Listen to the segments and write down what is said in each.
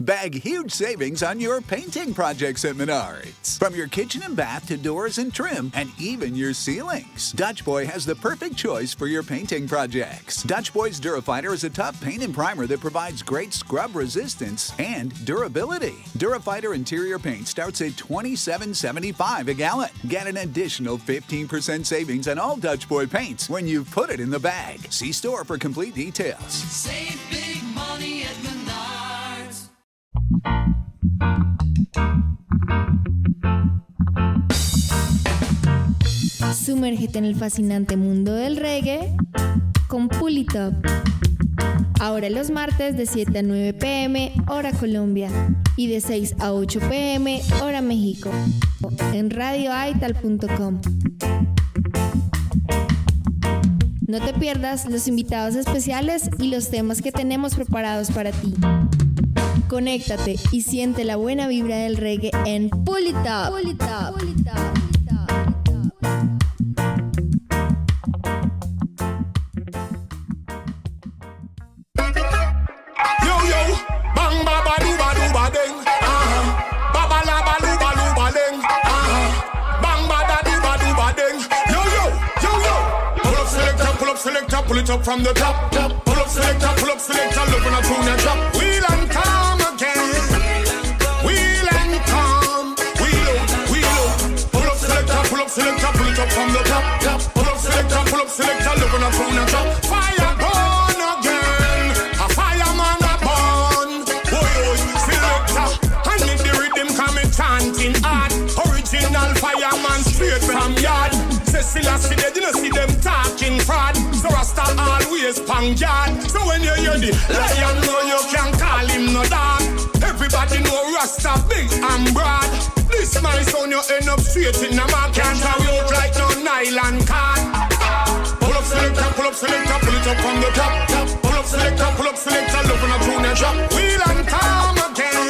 Bag huge savings on your painting projects at Menards. From your kitchen and bath to doors and trim, and even your ceilings. Dutch Boy has the perfect choice for your painting projects. Dutch Boy's Durafighter is a tough paint and primer that provides great scrub resistance and durability. Durafighter interior paint starts at $27.75 a gallon. Get an additional 15% savings on all Dutch Boy paints when you put it in the bag. See store for complete details. Save big money at Menards. Sumérgete en el fascinante mundo del reggae con Pulitop. Ahora los martes de 7 a 9 p.m. hora Colombia y de 6 a 8 p.m. hora México en radioaital.com. No te pierdas los invitados especiales y los temas que tenemos preparados para ti. Conéctate y siente la buena vibra del reggae en Pulitop. Selector, pull it up from the top. Pull up selector, love when I tune and drop. Wheel and come again. Wheel and come. Wheel out. Pull up selector, pull it up from the top. Pull up selector, love when I tune and drop. Fire burn again. A fireman a burn. Boy, selector. I need the rhythm coming chanting hard. Original fireman straight from yard. Cecilia see they didn't see them talking fraud. So Rasta always pang yard. So when you hear the lion, no you can't call him no dog. Everybody know Rasta big and broad. This my son you end up straight in the mark. Can't have out like no nylon card. Pull up selector, pull it up from the top. Pull up selector, love when I tune and drop. Wheel and come again.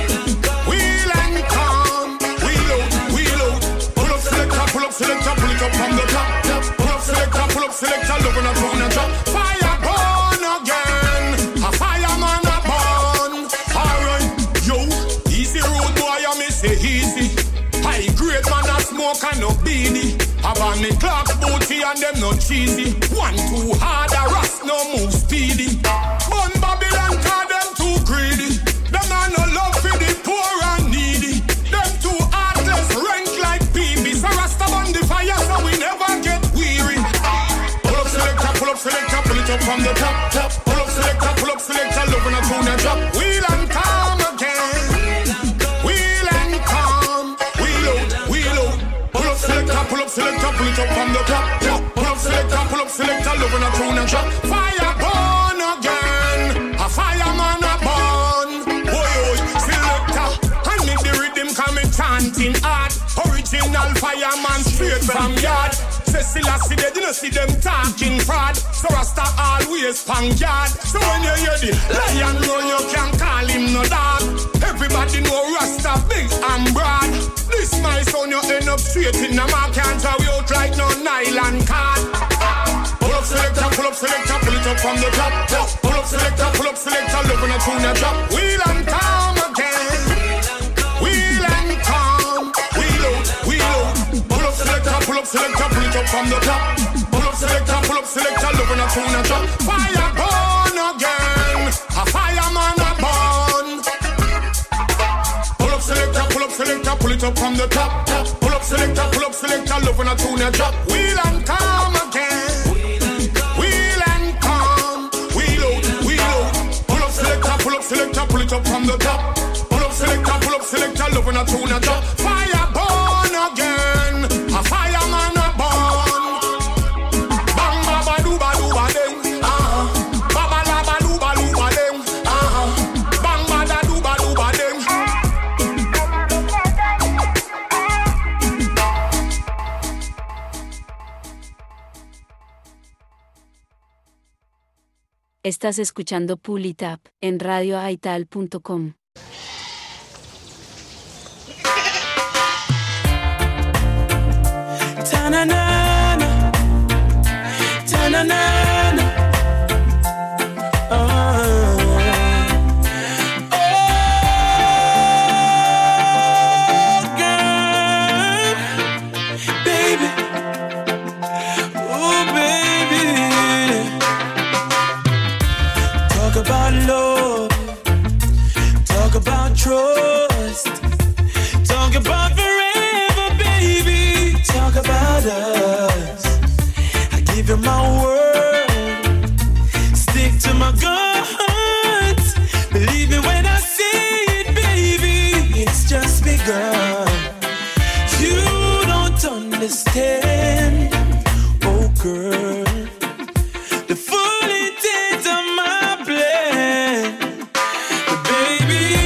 Wheel and come. Wheel out. Pull up selector, pull it up from the top. Pull up selector, love when I tune and drop. Fire burn again. A fireman a burn. Alright, yo, easy road boy, I me say easy. High grade man a smoke and no beanie. Have on me Clark's booty and them no cheesy. One too hard, a rust no move speedy. Bun Babylon cause them too greedy. Them a no love for the poor and needy. Them too heartless, rank like PB. So Rasta on the fire so we never get weary. Pull up selector, pull it up from the top. Pull up selector, love when I tune and drop. Wheel and come again. Wheel and come. Wheel out. Pull up selector, pull it up from the top. Pull up selector, love when I tune and drop. Fire burn again. A fireman a burn. Boy, selector. I need the rhythm coming chanting hard. Original fireman straight from yard. Cecilia see they didn't see them talking fraud. So Rasta always pang yard. So when you hear the lion roar, you can't call him no dog. Everybody know Rasta big and broad. This my son, you end up straight in the mark. Can't throw you out like no nylon card. Pull up selector, pull it up from the top. Pull up selector, love when I tune and drop. Wheel and come again. Wheel and come. Wheel out. Pull up selector, pull it up from the top. Pull up selector, love when I tune and drop. Fire burn again. A fireman a burn. Pull up selector, pull it up from the top. Pull up selector, love when I tune and drop. Wheel and come again. Wheel and come. Wheel out. Pull up selector, pull it up from the top. Pull up selector, love when I tune and drop. Fire burn again. A fireman a burn. Bang baba dooba dooba ding. Baba laba dooba dooba ding. Bang bada dooba dooba ding. Estás escuchando Pulitop en radioaital.com. Ta-na-na-na, ta-na-na-na. Oh, trust. Talk about forever, baby. Talk about us. I give you my word. Stick to my guns. Believe me when I say it, baby. It's just begun. You don't understand, oh girl, the full intent of my plan. But baby,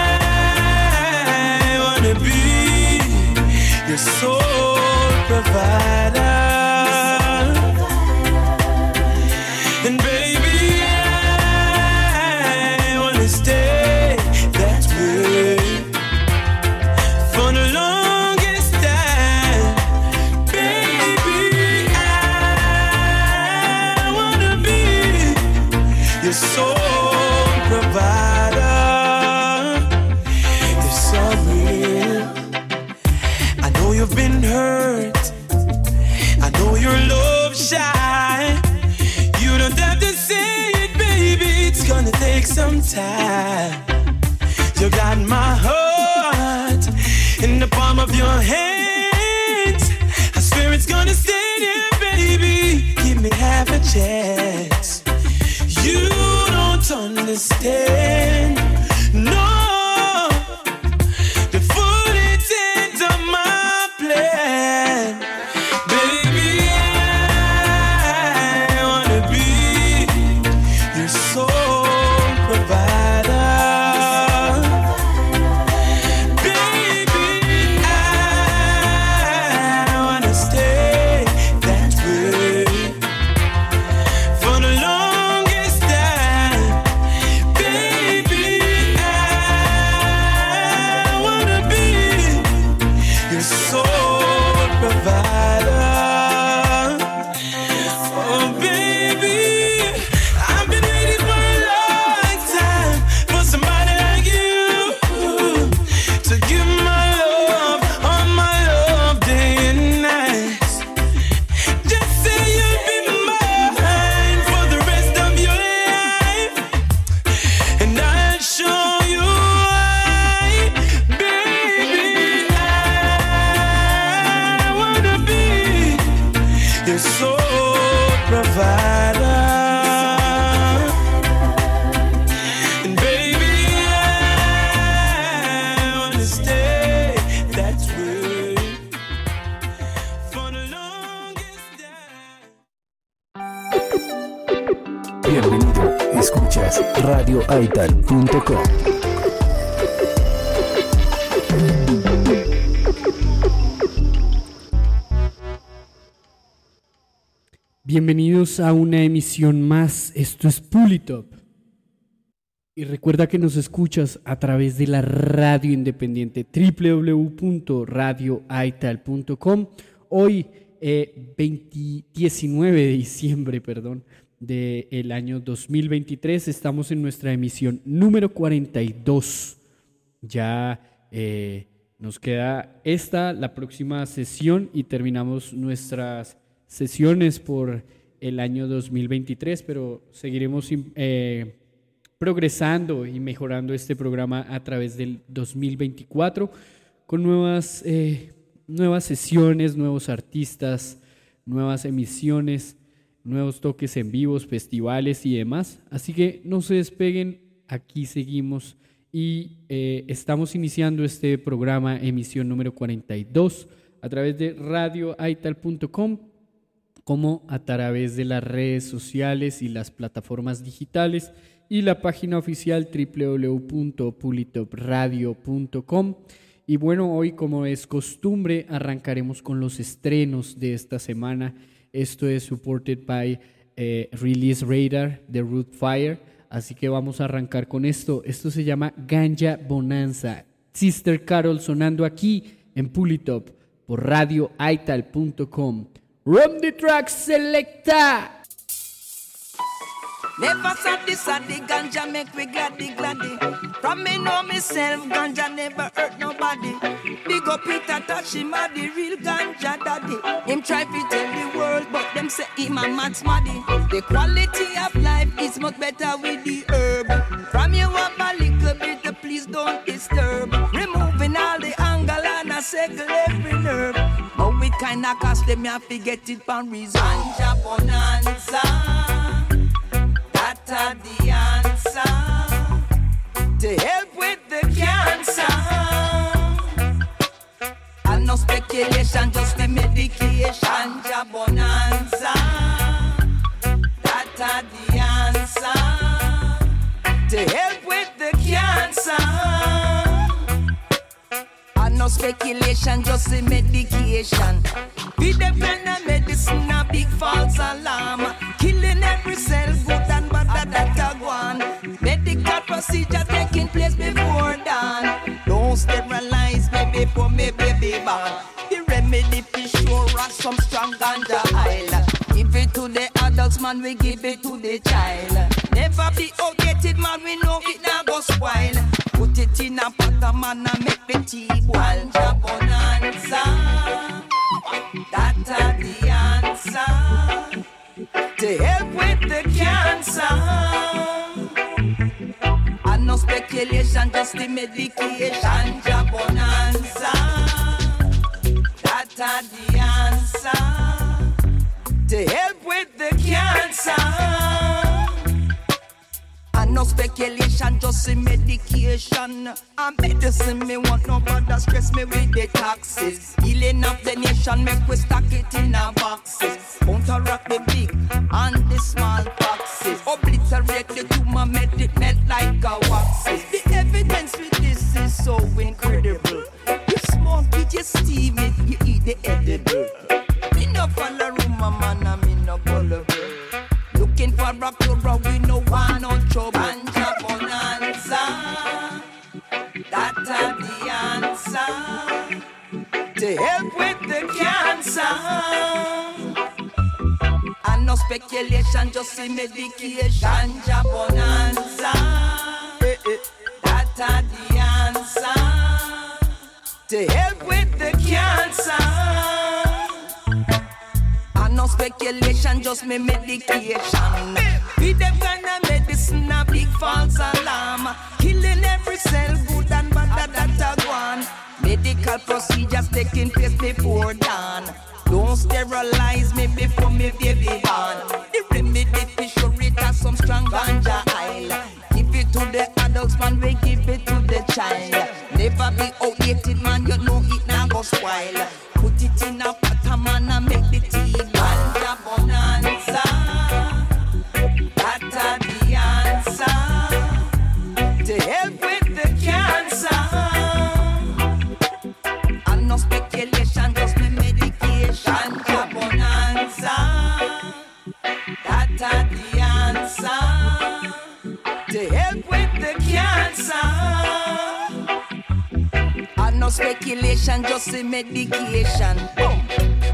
I wanna be your sole provider. And baby, I wanna stay that way for the longest time. Baby, I wanna be your sole provider. It's so real. I know you've been hurt. I know you're love shy. You don't have to say it, baby. It's gonna take some time. You got my heart in the palm of your hands. I swear it's gonna stay there, baby. Give me half a chance. You don't understand, no, the full intent of my plan. Baby, I wanna be your sole provider. Baby, I wanna stay that way for the longest time. Baby, I wanna be your sole provider. Oh baby, I've been waiting for a long time for somebody like you to give my love, all my love, day and night. Just say you'll be mine for the rest of your life, and I'll show you why. Baby, I wanna be your sole provider. And baby, I wanna stay that way for the longest time. Bienvenido, escuchas radioaital.com. Bienvenidos a una emisión más, esto es Pulitop. Y recuerda que nos escuchas a través de la radio independiente www.radioaital.com. Hoy, 19 de diciembre, del año 2023, estamos en nuestra emisión número 42. Ya nos queda la próxima sesión y terminamos nuestras sesiones por el año 2023, pero seguiremos progresando y mejorando este programa a través del 2024 con nuevas sesiones, nuevos artistas, nuevas emisiones, nuevos toques en vivos, festivales y demás. Así que no se despeguen, aquí seguimos y estamos iniciando este programa, emisión número 42, a través de radioaital.com, como a través de las redes sociales y las plataformas digitales y la página oficial www.pulitopradio.com. Y bueno, hoy, como es costumbre, arrancaremos con los estrenos de esta semana. Esto es supported by Release Radar de Root Fire, así que vamos a arrancar con esto. Esto se llama Ganja Bonanza. Sister Carol sonando aquí en Pulitop por radioaital.com. Run the track, selecta. Never saw this at the ganja make we gladdy. From me know myself, ganja never hurt nobody. Big up Peter Tashima, the real ganja daddy. Him try to tell the world, but them say him a mad smarty. The quality of life is much better with the herb. From you up a little bit of please don't disturb. Removing all the angle and I circle every nerve. But we kinda cost them, you forget it from reason. Ganja bonanza, that's the answer to help with the cancer. And no speculation, just the medication. Ganja bonanza, that's the answer to help with the cancer. And no speculation, just the medication. With the kind of medicine, a big false alarm. Killing every cell, good and bad, that a go on. Medical procedure taking place before dawn. Don't sterilize me before me baby born. The remedy for sure has some strong ganja oil. Give it to the adults, man, we give it to the child. Never be outdated, man, we know it now go spoil. Put it in a pot, man, and make the tea boil. Ganja bonanza, that's the answer to help with the cancer. And no speculation, just the medication. Ganja bonanza, that's the answer to help with the cancer. And no speculation, just the medication. And medicine, me want nobody stress me with the taxes. Healing of the nation, make we stack it in our boxes. Counteract the big and the small boxes. Obliterate the tumor, make it melt like a waxes. The evidence with this is so incredible. You smoke it, you steam it, you eat the edible. Me no follow rumor, man, and me no gullible. Looking for a cure, we no want no trouble. Ganja bonanza, that's the answer to help with the cancer. And no speculation, just the medication. Ganja bonanza, that's the answer to help with the cancer. And no speculation, just me medication. With them kind of medicine, a big false alarm. Killing every cell, good and bad, that a go on. Medical procedures taking place before dawn. Don't sterilize me before me baby born. The remedy for sure it has some strong ganja oil. Give it to the adults, man, we give it to the child. Never be outdated, man, you know it now go spoil. Put it in a pot, man, and make the tea. Ganja bonanza, that's the answer to help with the cancer. And no speculation, just the medication. Ganja bonanza, that's the answer to help with the cancer. And no speculation, just the medication. Boom.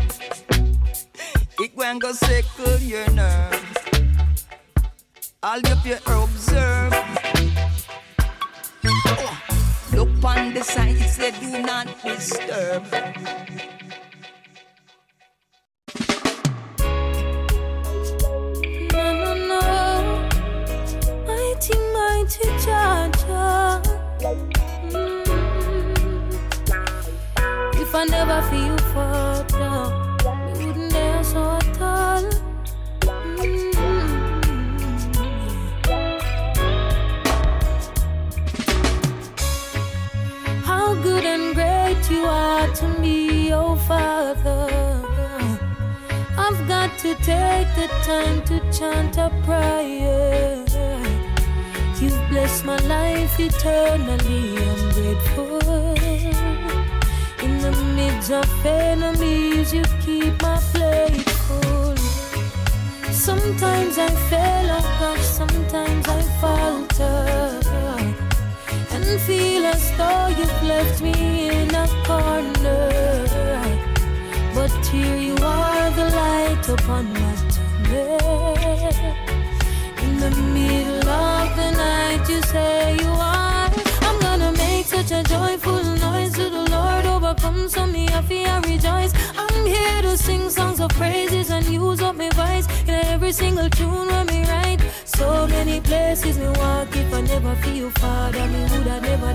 It when go circle your nerves. All of you observe. Oh. Look on the side, it said do not disturb. No, no, no. Mighty Jaja. If I never feel you fall down, you wouldn't dare so tall. How good and great you are to me, oh Father. I've got to take the time to chant a prayer. You've blessed my life eternally, I'm grateful. In the midst of enemies, you keep my plate full. Sometimes I fail, oh gosh, sometimes I falter, and feel as though you've left me in a corner. But here you are, the light upon my tunnel. In the middle of the night, you say you are. I'm gonna make such a joyful noise to the Lord, overcome so me I feel rejoice. I'm here to sing songs of praises and use up my voice in every single tune when me write. So many places me walk, if I never feel Father, me would have never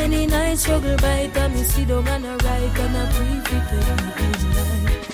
many nights struggle by time me sit down and I write and I pray for good life.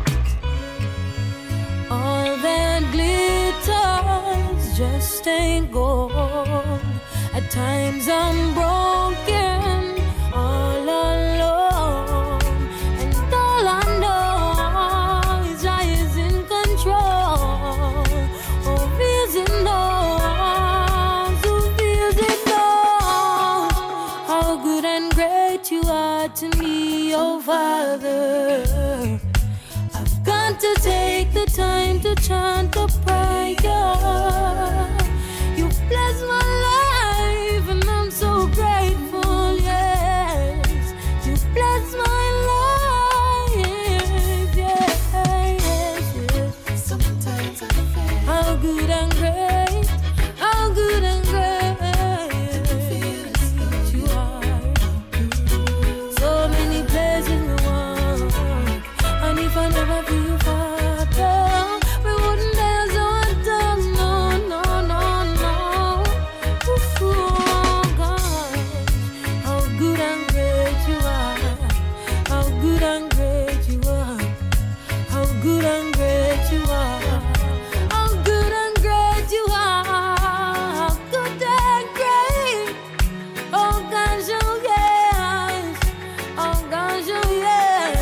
All that glitters just ain't gold. At times I'm broken, all alone, and all I know is I is in control. Oh, visit knows, oh, visit knows how good and great you are to me, oh Father. I've got to take the time to chant a prayer. You bless my life and I'm so grateful, yes. You bless my life, yes, yes. Sometimes I feel how good and great, how good and great you are. So many places we want, and if I never feel you, Father, we wouldn't dare so done, no, no, no, no. Ooh, oh God, how good and great you are, how good and great you are, how good and great you are, how good and great you are, how good and great. Oh gosh, oh yes, oh gosh, oh yes.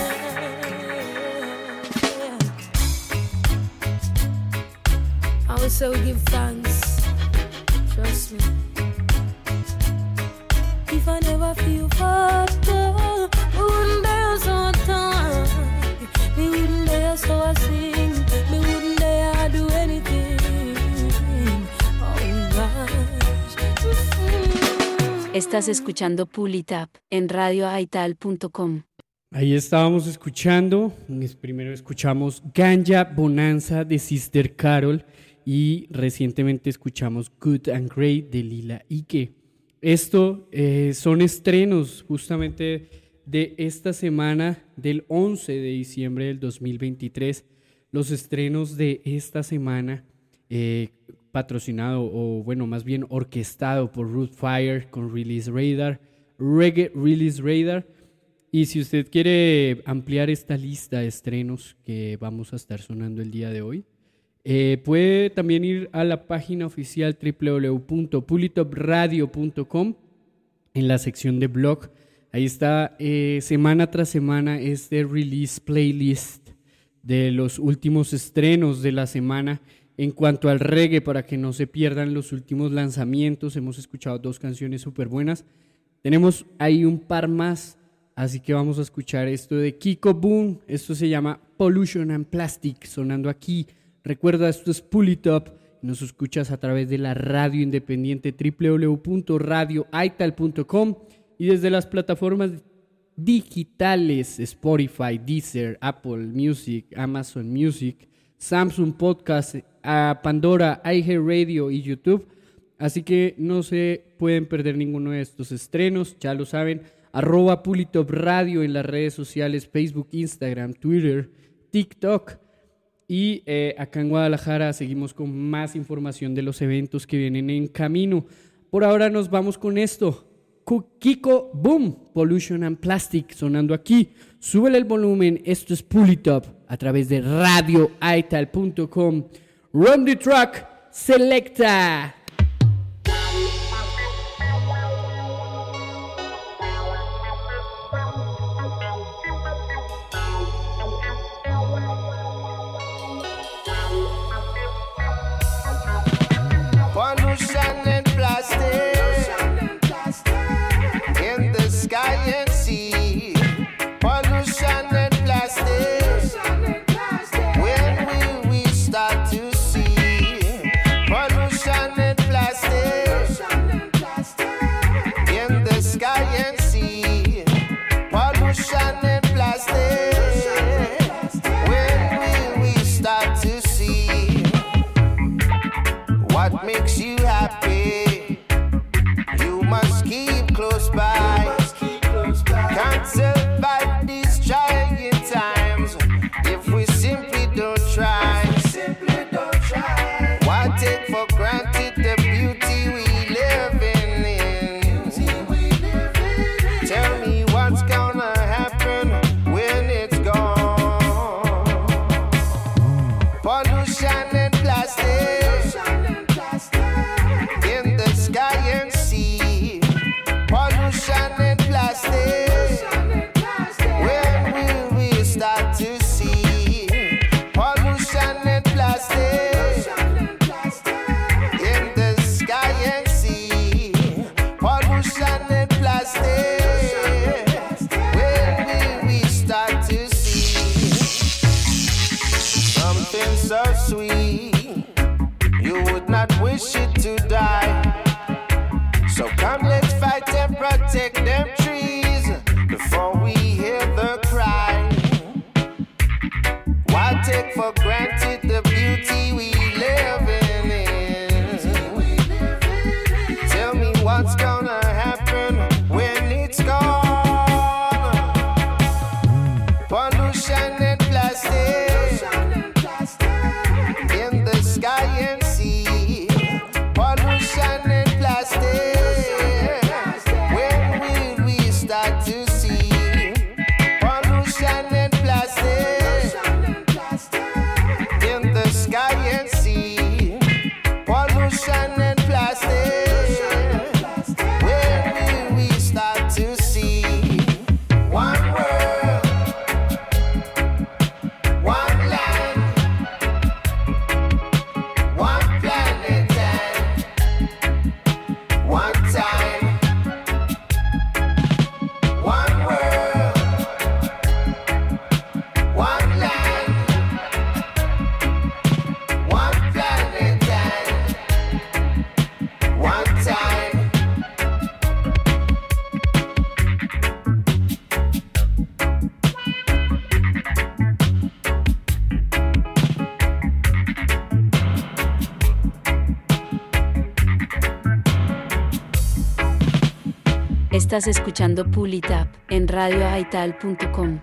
I will so give thanks, trust me. If I never feel Father, we wouldn't dare so time. We wouldn't dare so I sing. We wouldn't dare do anything. Oh gosh. Estás escuchando Pull It Up en radioaital.com. Ahí estábamos escuchando, primero escuchamos Ganja Bonanza de Sister Carol y recientemente escuchamos Good and Great de Lila Ike. Esto son estrenos justamente de esta semana del 11 de diciembre del 2023. Los estrenos de esta semana patrocinado o bueno más bien orquestado por Root Fire con Release Radar, Reggae Release Radar. Y si usted quiere ampliar esta lista de estrenos que vamos a estar sonando el día de hoy, puede también ir a la página oficial www.pulitopradio.com en la sección de blog. Ahí está semana tras semana este release playlist de los últimos estrenos de la semana en cuanto al reggae, para que no se pierdan los últimos lanzamientos. Hemos escuchado 2 canciones súper buenas. Tenemos ahí un par más. Así que vamos a escuchar esto de Kiko Boom. Esto se llama Pollution and Plastic, sonando aquí. Recuerda, esto es Pull It Up. Nos escuchas a través de la radio independiente www.radioaital.com y desde las plataformas digitales Spotify, Deezer, Apple Music, Amazon Music, Samsung Podcast, Pandora, iHeartRadio y YouTube. Así que no se pueden perder ninguno de estos estrenos, ya lo saben. @PullitUpRadio en las redes sociales, Facebook, Instagram, Twitter, TikTok. Y acá en Guadalajara seguimos con más información de los eventos que vienen en camino. Por ahora nos vamos con esto. Kiko Boom, Pollution and Plastic, sonando aquí. Súbele el volumen, esto es Pull It Up a través de radioaital.com. Run the track, selecta. Pollution and plastic in the sky and sea. Pollution and plastic. When will we start to see pollution and plastic in the sky and sea? Pollution and plastic. When will we start to see? What makes you happy? You must keep close by. Can't survive these trying times if we simply don't try. Why take for granted the beauty we live in? blasted. When will we start to see something so sweet? You would not wish it to die. So come, let's fight and protect them trees before we hear the cry. Why take for granted the beauty we live in? Tell me what's gonna happen when it's gone. Pollution and plastic in the sky and sea. Pollution and plastic. Estás escuchando Pull It Up en radioaital.com.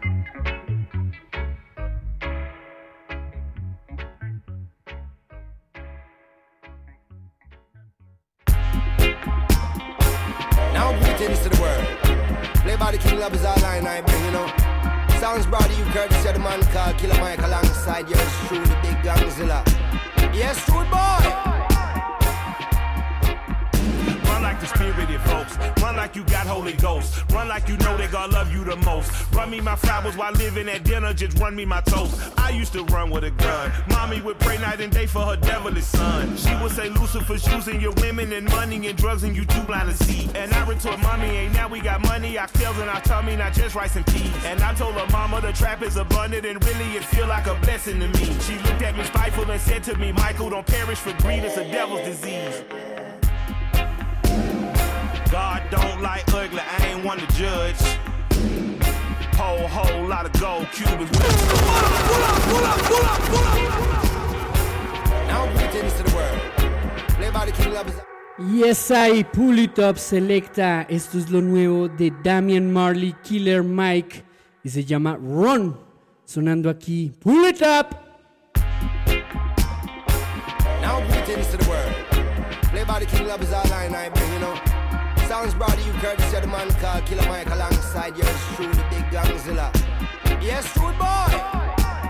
Now greetings to the world. Play by the King Love is all I bring, you know. Sounds brought to you courtesy of the man called Killer Mike alongside yours truly, the big Gangzilla. Yes, true boy. Run like the spirited folks. Run like you got Holy Ghost. Run like you know that God love you the most. Run me my flowers while living at dinner. Just run me my toast. I used to run with a gun. Mommy would pray night and day for her devilish son. She would say Lucifer's using your women and money and drugs and you too blind to see. And I retort, mommy, ain't now we got money. I feel in our tummy, not just rice and peas. And I told her mama the trap is abundant and really it feel like a blessing to me. She looked at me spiteful and said to me, Michael, don't perish for greed, it's a devil's disease. God don't like ugly, I ain't one to judge. Whole lot of gold Cubans with us. Pull up. Now greetings to the world. Play by the King Love is... Yes, I Pull It Up selecta. Esto es lo nuevo de Damian Marley, Killer Mike, y se llama Run. Sonando aquí, Pull It Up. Now greetings to the world. Play by the King Love is all I bring, you know. Sounds brought to you courtesy of the man called Killer Mike alongside yours truly, the big Gangzilla. Yes, true boy.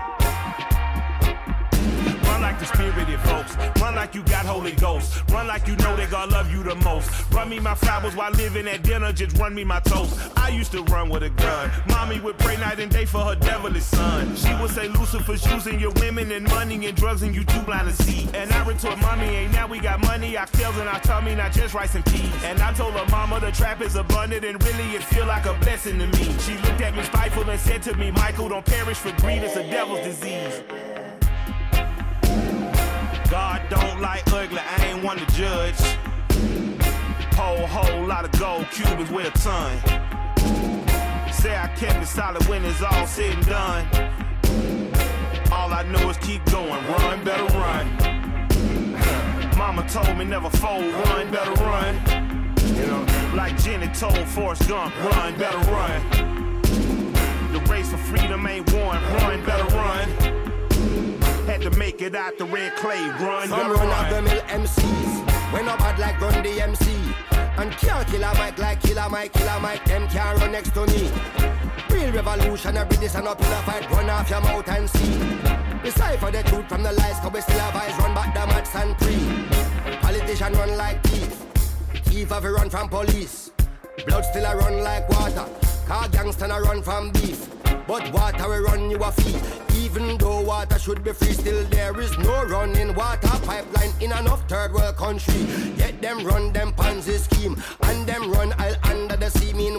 Run like the spirited folks. Run like you got Holy Ghost. Run like you know that God love you the most. Run me my flowers while living at dinner. Just run me my toast. I used to run with a gun. Mommy would pray night and day for her devilish son. She would say Lucifer's using your women and money and drugs and you too blind to see. And I retort, mommy, ain't now we got money. I feel in our tummy, not just rice and peas. And I told her mama the trap is abundant and really it feel like a blessing to me. She looked at me spiteful and said to me, Michael, don't perish for greed, it's a devil's disease. God don't like ugly, I ain't one to judge. Whole lot of gold Cubans with a ton. Say I kept it solid when it's all said and done. All I know is keep going, run, better run. Mama told me never fold, run, better run. You know, like Jenny told Forrest Gump, run, better run. The race for freedom ain't won, run, better run. Had to make it out the red clay, run, some better run run. up the mill MCs, when up bad like Run DMC. And can't kill a Mike like Killer Mike, them can't run next to me. Real revolutionary, this and up in a fight, run off your mouth and see. Decipher the truth from the lies, cause we still have eyes, run back the mats and pre. Politician run like thief, thief have a run from police. Blood still a run like water, car gangster a run from beef. But water will run you a fee. Even though water should be free, still there is no running water pipeline in enough third world country. Yet them run them Ponzi scheme, and them run all under the sea. Me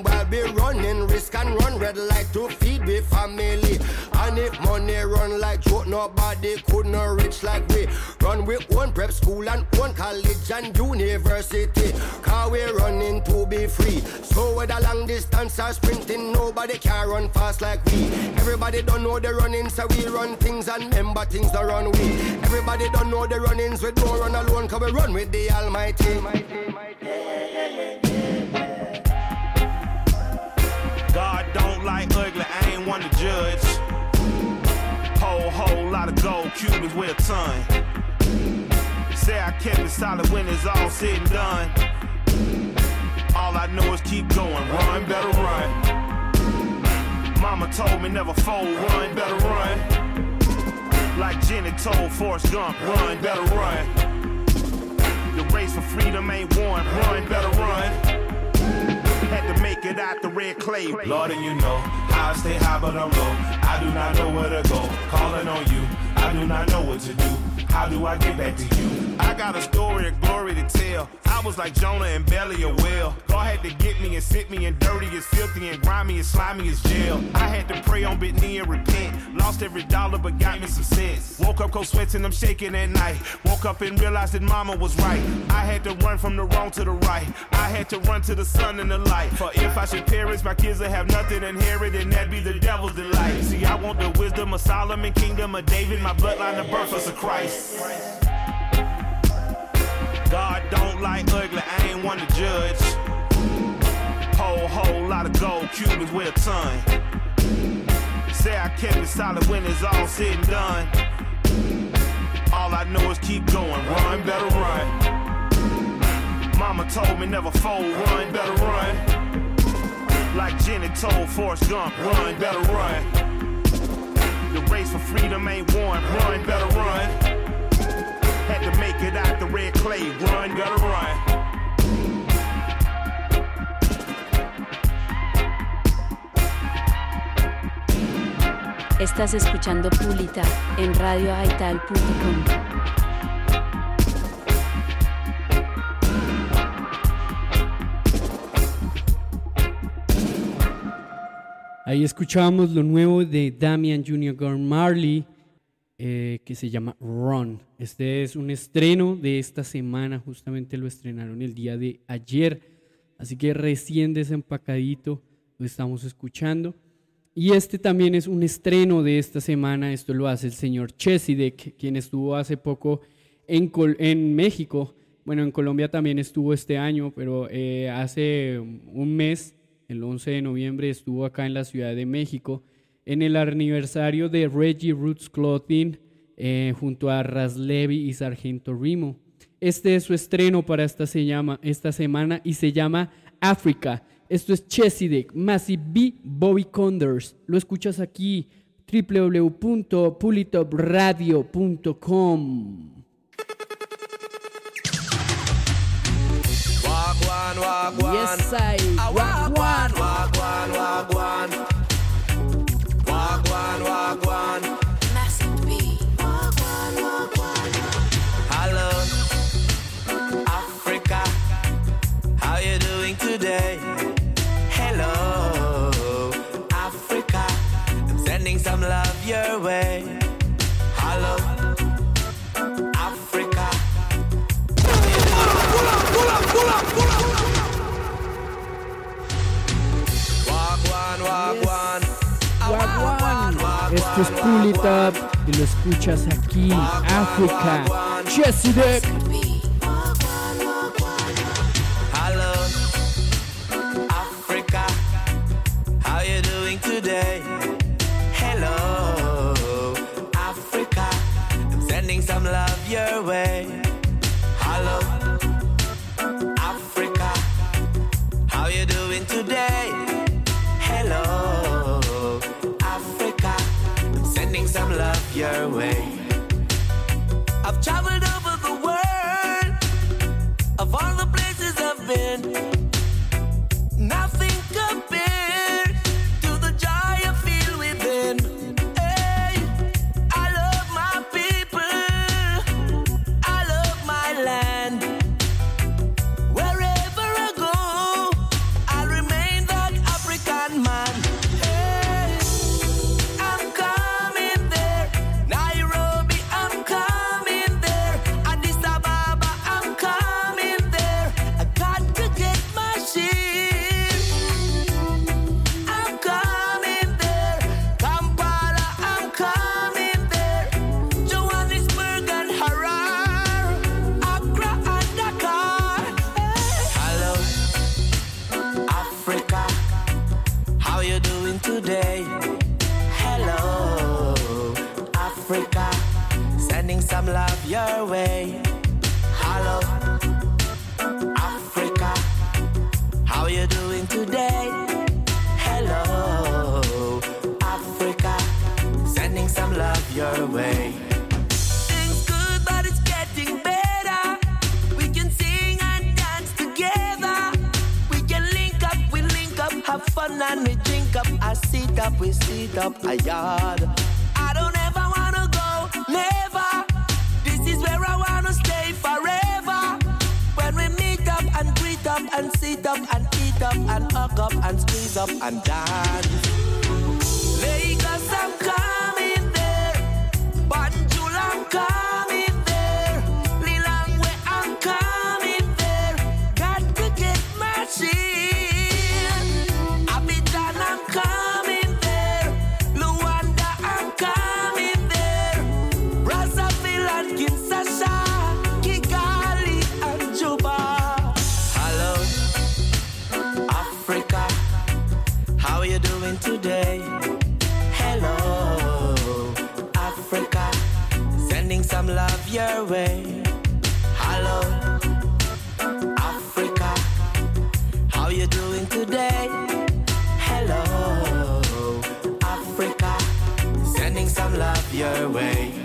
and run red light to feed we family. And if money run like joke, nobody could not reach like we. Run with one prep school and one college and university. Cause we running to be free. So whether long distance or sprinting, nobody can run fast like we. Everybody don't know the running, so we run things and remember things don't run we. Everybody don't know the runnings, we don't run alone, cause we run with the Almighty. God don't like ugly, I ain't one to judge. Whole lot of gold, Cubans weigh a ton. Say I kept it solid when it's all said and done. All I know is keep going, run, better run. Mama told me never fold, run, better run. Like Jenny told Forrest Gump, run, better run. The race for freedom ain't won, run, better run. Had to make it out the red clay. Lord, and you know how I stay high but I'm low. I do not know where to go. Calling on you, I do not know what to do. How do I get back to you? I got a story of glory to tell. I was like Jonah in belly of whale. God had to get me and sit me in dirty as filthy and grimy and slimy as jail. I had to pray on bit knee and repent. Lost every dollar but got me some sense. Woke up cold sweats and I'm shaking at night. Woke up and realized that mama was right. I had to run from the wrong to the right. I had to run to the sun and the light. For if I should perish, my kids will have nothing inherited, and that'd be the devil's delight. See, I want the wisdom of Solomon, kingdom of David, my bloodline, the birth of Christ. God don't like ugly, I ain't one to judge. Whole lot of gold, Cubans weigh a ton. Say I kept it solid when it's all said and done. All I know is keep going, run, better run. Mama told me never fold, run, better run. Like Jenny told Forrest Gump, run, better run. The race for freedom ain't won, run, better run. Had to make it out the red clay, run, gotta run. Estás escuchando Pulita en radioaital.com. Ahí escuchábamos lo nuevo de Damian Jr. Gordon Marley, que se llama Run. Este es un estreno de esta semana, justamente lo estrenaron el día de ayer, así que recién desempacadito lo estamos escuchando. Y este también es un estreno de esta semana, esto lo hace el señor Chesidek, quien estuvo hace poco en México. Bueno, en Colombia también estuvo este año, pero hace un mes, el 11 de noviembre, estuvo acá en la Ciudad de México en el aniversario de Reggie Roots Clothing junto a Ras Levy y Sargento Rimo. Este es su estreno para esta semana y se llama Africa. Esto es Chesidek, Massive B, Bobby Condors. Lo escuchas aquí, www.pulitopradio.com. Wagwan, wagwan. Yes, I. Wagwan, wagwan, wagwan. Wagwan, wagwan. Massive B. Wagwan, wagwan. Hello, Africa. How you doing today? Hello, Africa. I'm sending some love your way. Hello, Africa. Pull up, pull up, pull up, pull up. Wagwan, wagwan. Wagwan. Esto es Pull It Up y lo escuchas aquí, Africa. Chesidek. Hello, Africa. How you doing today? Hello, Africa. I'm sending some love your way. Hello, Africa. How you doing today? Hello, Africa. I'm sending some love your way. I've traveled over the world. today? Hello, Africa, sending some love your way. Hello, Africa, how you doing today? Hello, Africa, sending some love your way. Things good, but it's getting better. We can sing and dance together. We can link up, have fun and we drink up. I sit up, we sit up a yard. I don't ever wanna go, never. This is where I wanna stay forever. When we meet up and greet up and sit up and eat up and hug up and squeeze up and dance. Lagos, I'm coming there. Banjul, I'm coming there. Lilongwe, I'm coming there. Got to get my shit. Abidjan, I'm coming there. Luanda, I'm coming there. Brazzaville and Kinshasa, Kigali and Juba. Hello, Africa, how are you doing today? Hello, Africa, sending some love your way. Hello, Africa, how you doing today? Hello, Africa, sending some love your way.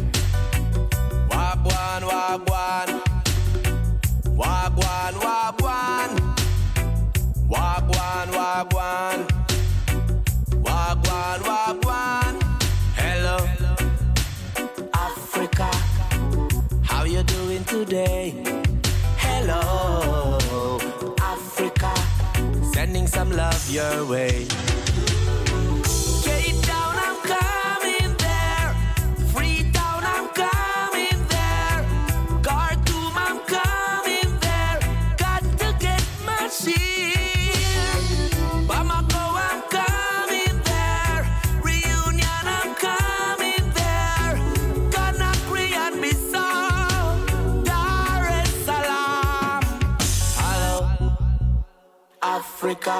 Wagwan, wagwan, wagwan, wagwan, wagwan, wagwan, wagwan, wagwan. Hello, Africa, how you doing today? Hello, Africa, sending some love your way. Cape Town, I'm coming there. Freetown, I'm coming there. Khartoum, I'm coming there. Got to get my shit. Bamako, I'm coming there. Reunion, I'm coming there. Conakry and Bissau, Dar es Salaam. Hello, Africa.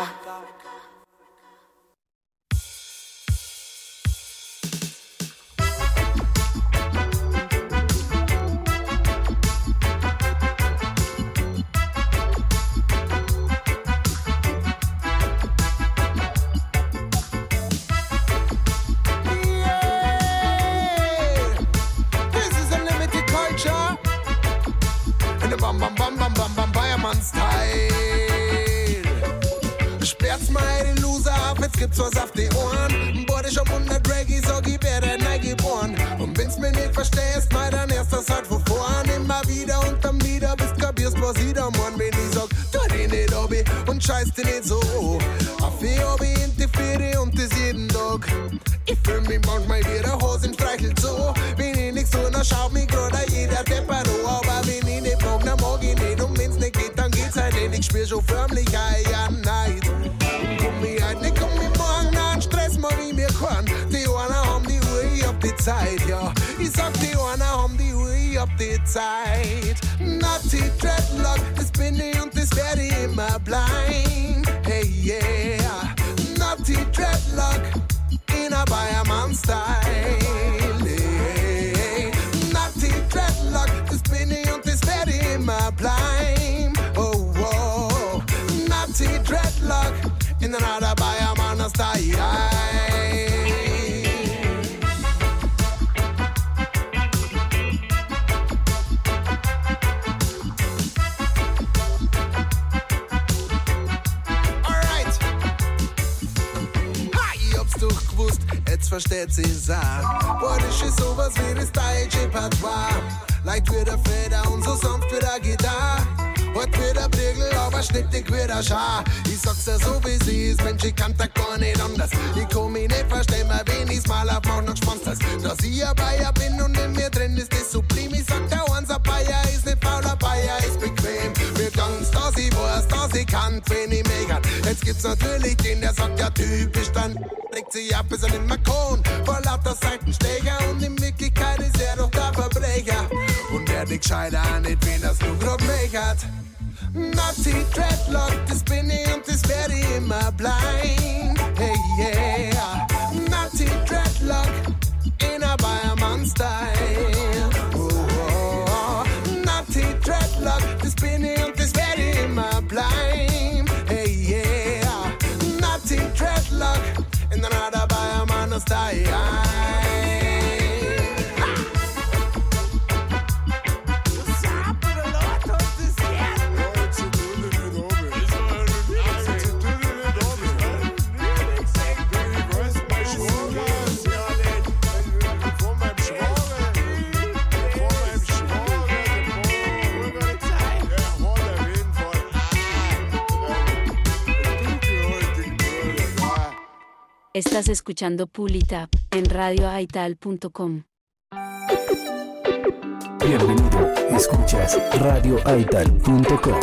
This is unlimited culture. And the bam bam bam bam bam bam Bayermann Style. Sperrt's mal den Loser ab, jetzt gibt's was auf die Ohren. Wurde schon 100 Reggae, so gib er den Ei geboren. Und wenn's mir nicht verstehst, mal dann erst das halt von vorn. Immer wieder und dann wieder, bis kapierst, was jeder Mann, wenn ich sag, tu dich nicht obi und scheiß dich nicht so. Auf die obi in die Ferien und das jeden Tag. Ich fühl mich manchmal wie der Hose im Streichel so. Wenn ich nicht so, dann schaut mich grad jeder Deppero. Aber wenn ich nicht mag, dann mag ich nicht. Und wenn's nicht geht, dann geht's halt nicht. Ich spür schon förmlich Neid. Komm ich halt nicht, komm ich morgen an. Stress mal wie mir kann. Die einer haben die Uhr, ich hab die Zeit, ja. Ich sag, die einer haben die Uhr, ich hab die Zeit. Naughty Dreadlock, das bin ich und das werde ich immer bleiben. Hey yeah, Naughty Dreadlock in a Bayermann Style. Hey, Naughty Dreadlock, das bin ich und das werde ich immer bleiben. Oh, oh, Naughty Dreadlock in another Bayermann Style. Jetzt versteht sie's auch. Boah, das ist sowas wie das deutsche Patois. Leicht wie der Feder und so sanft wie der Gitarre. Heute wie der Prügel, aber schnittig wie der Schar. Ich sag's ja so wie sie ist, Mensch, ich kann da gar nicht anders. Ich komm mich nicht verstehen, weil wenn ich's mal aufmach, noch spannst das. Dass ich ein Bayer bin und in mir drin ist das Sublim. Ich sag, der Einser Bayer ist nicht faul, der Bayer ist bequem. Mir gang's, dass ich weiß, dass ich kann, wenn ich meckern. Jetzt gibt's natürlich den, der sagt, ja typisch, dann legt sich ab, bis er nimmer kann. Vor lauter Seitenstecher und in Wirklichkeit ist er doch der Verbrecher. Und der dick scheide auch nicht, wen das nur grad meckert. Naughty Dreadlock, das bin ich und das werde ich immer bleiben. Hey yeah, Rasta. Estás escuchando Pull It Up en radioaital.com. Bienvenido, escuchas radioaital.com.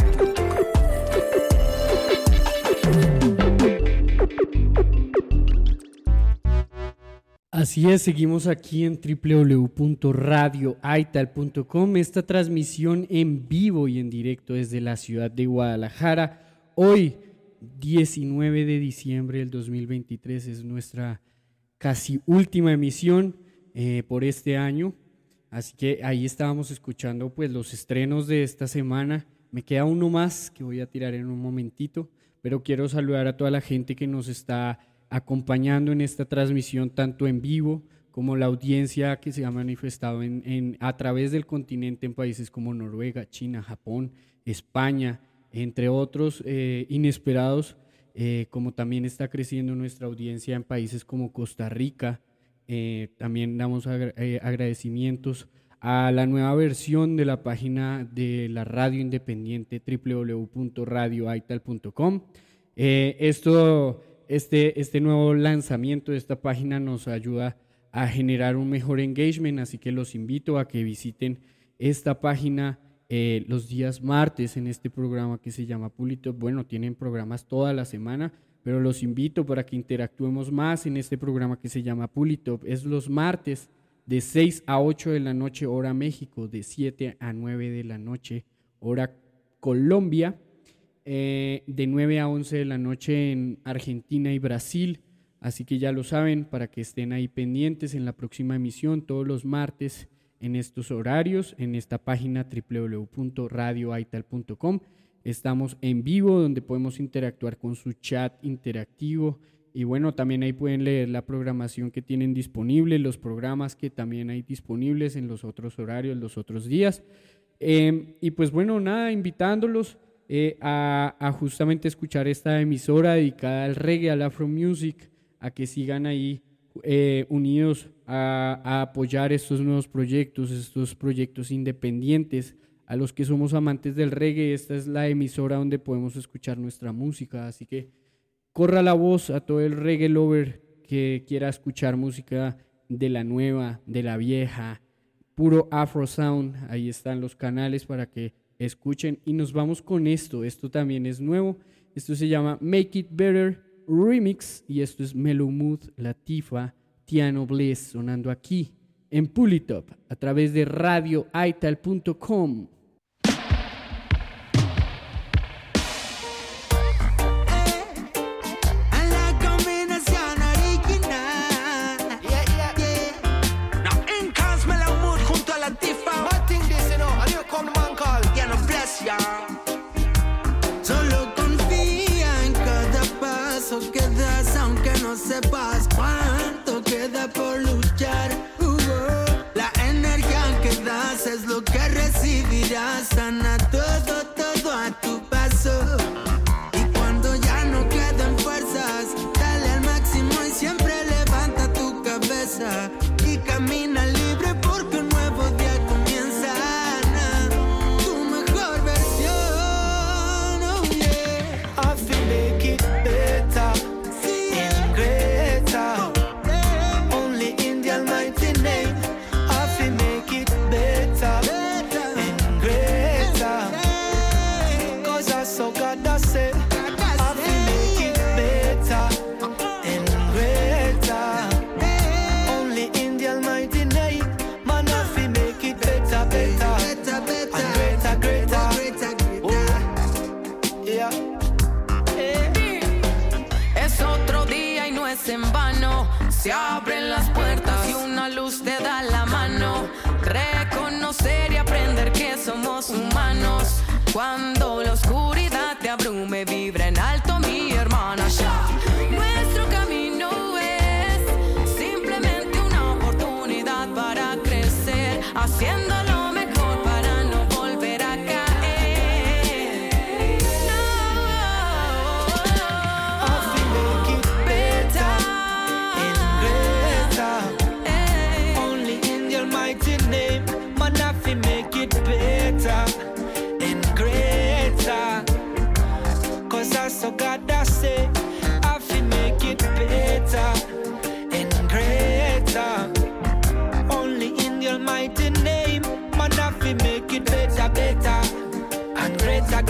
Así es, seguimos aquí en www.radioaital.com, esta transmisión en vivo y en directo desde la ciudad de Guadalajara. Hoy, 19 de diciembre del 2023, es nuestra casi última emisión por este año. Así que ahí estábamos escuchando pues los estrenos de esta semana. Me queda uno más que voy a tirar en un momentito, pero quiero saludar a toda la gente que nos está acompañando en esta transmisión, tanto en vivo como la audiencia que se ha manifestado a través del continente en países como Noruega, China, Japón, España, entre otros inesperados, como también está creciendo nuestra audiencia en países como Costa Rica. También damos agradecimientos a la nueva versión de la página de la radio independiente www.radioaital.com. Este nuevo lanzamiento de esta página nos ayuda a generar un mejor engagement, así que los invito a que visiten esta página los días martes en este programa que se llama Pull It Up. Bueno, tienen programas toda la semana, pero los invito para que interactuemos más en este programa que se llama Pull It Up. Es los martes de 6 a 8 de la noche, hora México, de 7 a 9 de la noche, hora Colombia, de 9 a 11 de la noche en Argentina y Brasil. Así que ya lo saben, para que estén ahí pendientes en la próxima emisión, todos los martes en estos horarios, en esta página www.radioaital.com. Estamos en vivo, donde podemos interactuar con su chat interactivo. Y bueno, también ahí pueden leer la programación que tienen disponible, los programas que también hay disponibles en los otros horarios, los otros días. Y pues bueno, nada, invitándolos a justamente escuchar esta emisora dedicada al reggae, al afro music, a que sigan ahí unidos a apoyar estos nuevos proyectos, estos proyectos independientes. A los que somos amantes del reggae, esta es la emisora donde podemos escuchar nuestra música, así que corra la voz a todo el reggae lover que quiera escuchar música de la nueva, de la vieja, puro Afro Sound. Ahí están los canales para que escuchen. Y nos vamos con esto también es nuevo, esto se llama Make It Better Remix y esto es Mellow Mood, Latifa, Tiano Bliss, sonando aquí en Pull It Up a través de radioaital.com. Solo confía en cada paso que das, aunque no sepas cuánto queda por luchar. La energía que das es lo que recibirás. Sana todo, todo a tu paso. Y cuando ya no queden fuerzas, dale al máximo y siempre levanta tu cabeza y camina libre porque un nuevo día comienza. En vano se abren las puertas y una luz te da la mano. Reconocer y aprender que somos humanos. Cuando la oscuridad te abrume, vibra en alto mi hermana. Nuestro camino es sin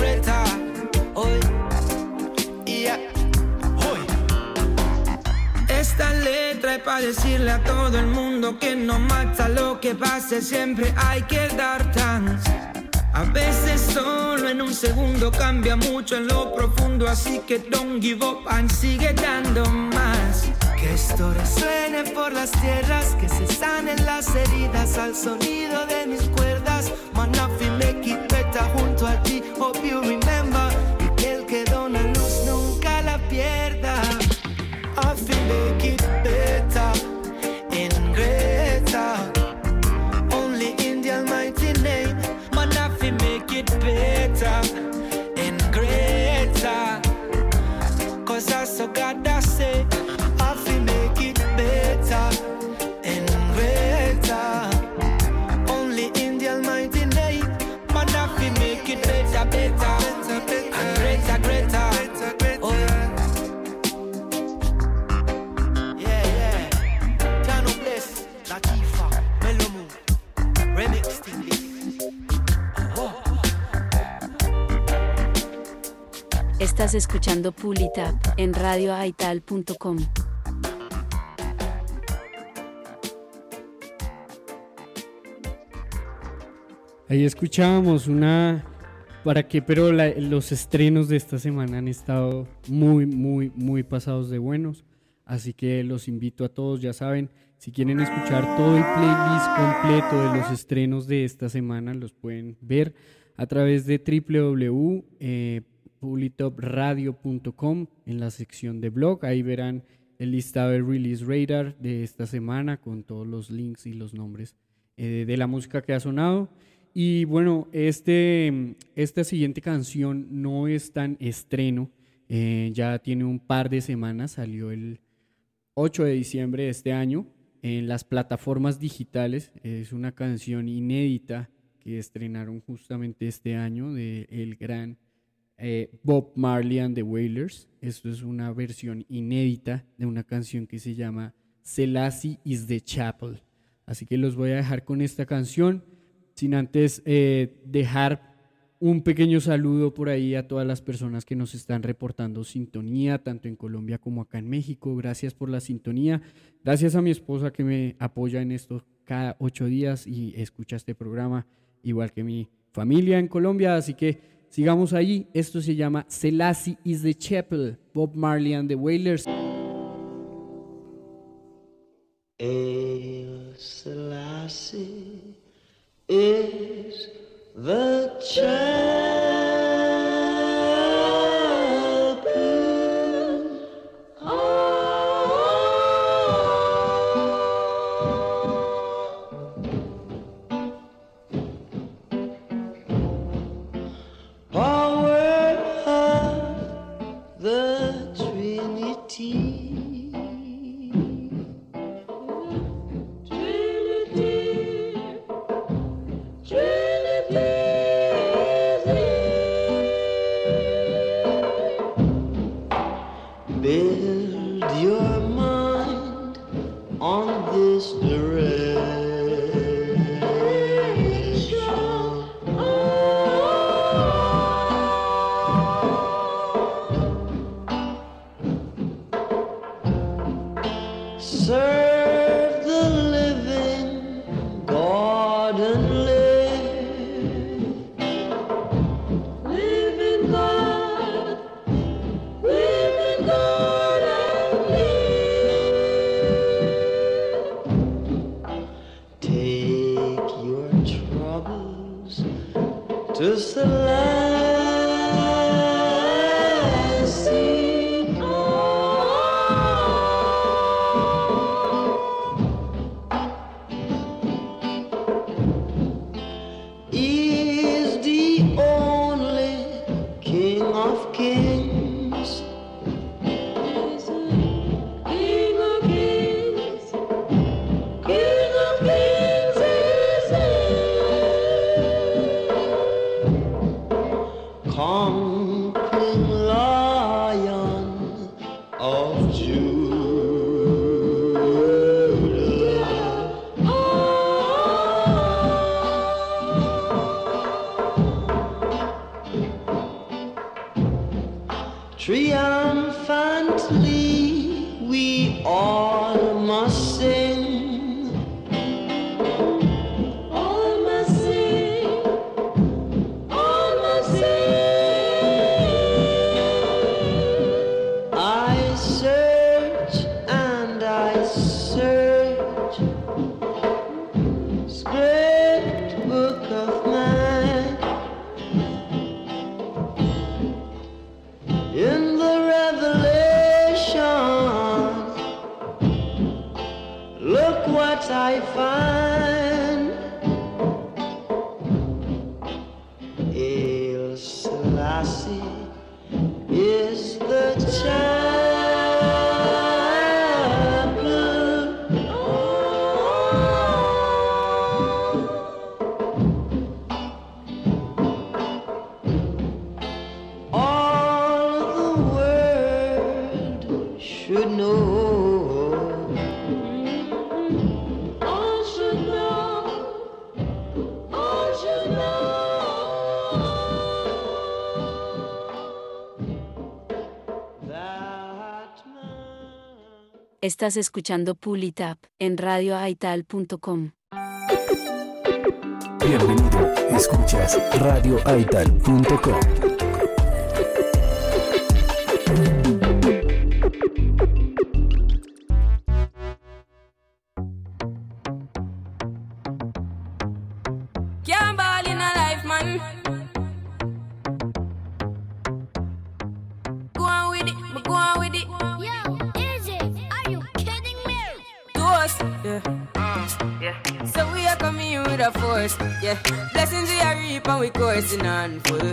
Greta. Hoy, yeah. Hoy. Esta letra es para decirle a todo el mundo que no mata lo que pase, siempre hay que dar thanks. A veces solo en un segundo cambia mucho en lo profundo, así que don't give up and sigue dando más. Que esto resuene por las tierras, que se sanen las heridas al sonido de mis cuerdas. Manafi make it better junto a ti, hope you remember. Y que el que dona luz nunca la pierda. I feel make it better in Greta. Only in the almighty name. Manafi make it better in Greta. Cause that's what God does say. I feel make it better in Greta. Only in the almighty name. Manafi make it better, better, and Greta, Greta. Oh yeah. Yeah, yeah. Jano Bliss, Latifa, Melomu, remix thing this. Estás escuchando Pull It Up en radioaital.com. Ahí escuchábamos pero los estrenos de esta semana han estado muy pasados de buenos, así que los invito a todos, ya saben, si quieren escuchar todo el playlist completo de los estrenos de esta semana, los pueden ver a través de www.pullitupradio.com en la sección de blog. Ahí verán el listado de Release Radar de esta semana con todos los links y los nombres de la música que ha sonado. Y bueno, esta siguiente canción no es tan estreno, ya tiene un par de semanas, salió el 8 de diciembre de este año en las plataformas digitales. Es una canción inédita que estrenaron justamente este año del gran Bob Marley and the Wailers. Esto es una versión inédita de una canción que se llama Selassie is the Chapel. Así que los voy a dejar con esta canción, sin antes dejar un pequeño saludo por ahí a todas las personas que nos están reportando sintonía, tanto en Colombia como acá en México. Gracias por la sintonía. Gracias a mi esposa que me apoya en esto cada 8 días y escucha este programa, igual que mi familia en Colombia. Así que sigamos ahí. Esto se llama Selassie is the Chapel, Bob Marley and the Wailers. Selassie is the chapel. Power of the Trinity. Build your mind on this direction. Serve the living God and live. Living God. Living God and live. Take your troubles to Selassie. Is the only King of Kings. King of Kings, King of Kings is He. Conquering Lion of Judah. triumphantly we all must sing. All must sing. All must sing. I search and I search. Script book of mine. In the revelation, look what I find. Haile Selassie is the champion. All the world should know. All should know. All should know. That Estás escuchando Pull It Up en radioaital.com. Bienvenido, escuchas radioaital.com. Can't ball in a life, man. Go on with it, but go on with it. Yo, Izzy, are you kidding me? To us, yeah. So we are coming here with a force, yeah. Blessings we are reap and we coursing on full.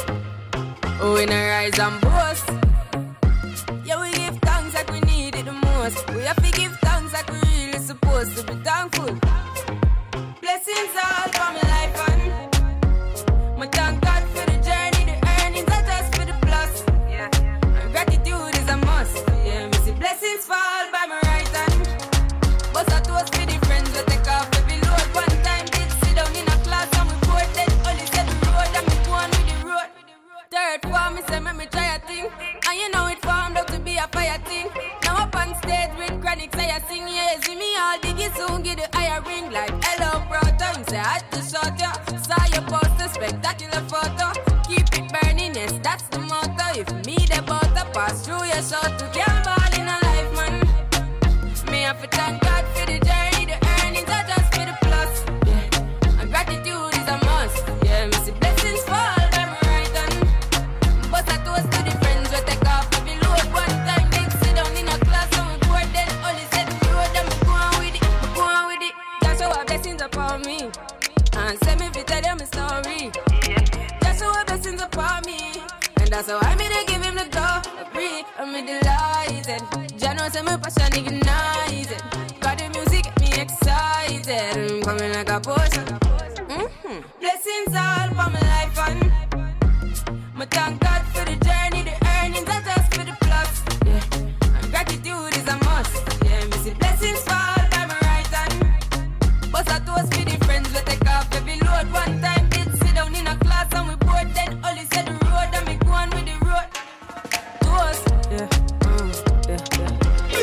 Oh, we not rise and boast. Yeah, we give thanks like we need it the most. We have to give thanks like we really supposed to be thankful. Blessings all for my life and my thank God for the journey, the earnings are just for the plus. Yeah, and gratitude is a must. Yeah, me see blessings fall by my right hand. But I toast for the friends that take off every load. One time did sit down in a class and we bored then only said the road and me go on with the road. Third form, me say me try a thing, and you know it formed out to be a fire thing. Now up on stage with chronic, say I sing, yeah, see me all diggy soon, get the higher ring like hello, brother. You say I had to shot ya, saw your poster, spectacular photo. Keep it burning, yes, that's the motto. If me the butter pass through your shot, to can't ball in a life, man. Me have to thank God for the journey, the earnings are just for the plus. Yeah, and gratitude is a must. Yeah, me see blessings fall by my right hand. But I toast to the friends we take off every load. One time they sit down in a class and we bored then only said the road and we go on with it, go on with it. Just show our blessings upon me and send me to tell them a story. Just show our blessings upon me, and that's how I made to give him the glory. I'm delighted. Jah knows say my passion ignited. Got the music get me excited. I'm coming like a potion. Blessings all for my life and my thank God for the journey, the earnings are just for the plus. Yeah, and gratitude is a must. Yeah, me see blessings fall by my right hand. But I toast for the friends we take off every load. One time did sit down in a class and we bored then only said the road and me go on with the road. Toast, yeah, yeah, yeah.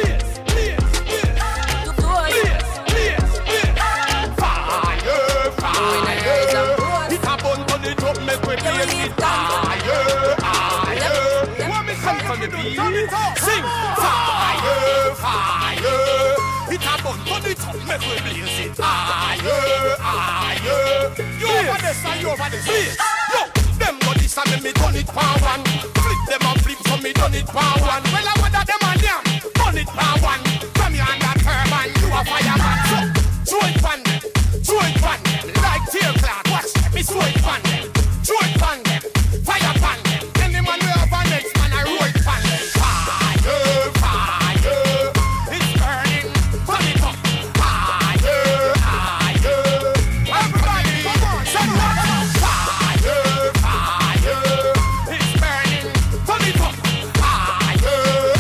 Sing fire, fire. It's a bun on the top, make we blaze it. Fire, fire. You over this and you over this. Yo, them got this and me done it power one. Flip them and flip so me done it power one. Well, I wonder them and them done it power one. From you and that turban, you a fireman. So, throw it pan them, throw it pan them. Like tail clock, watch me throw it pan them. Throw it pan them, fire pan them. Any man we have a next man I roll it pan them. Fire, fire, it's burning, turn it up. Fire, fire, everybody, come on, send it. Fire, fire, it's burning, turn it up. Fire,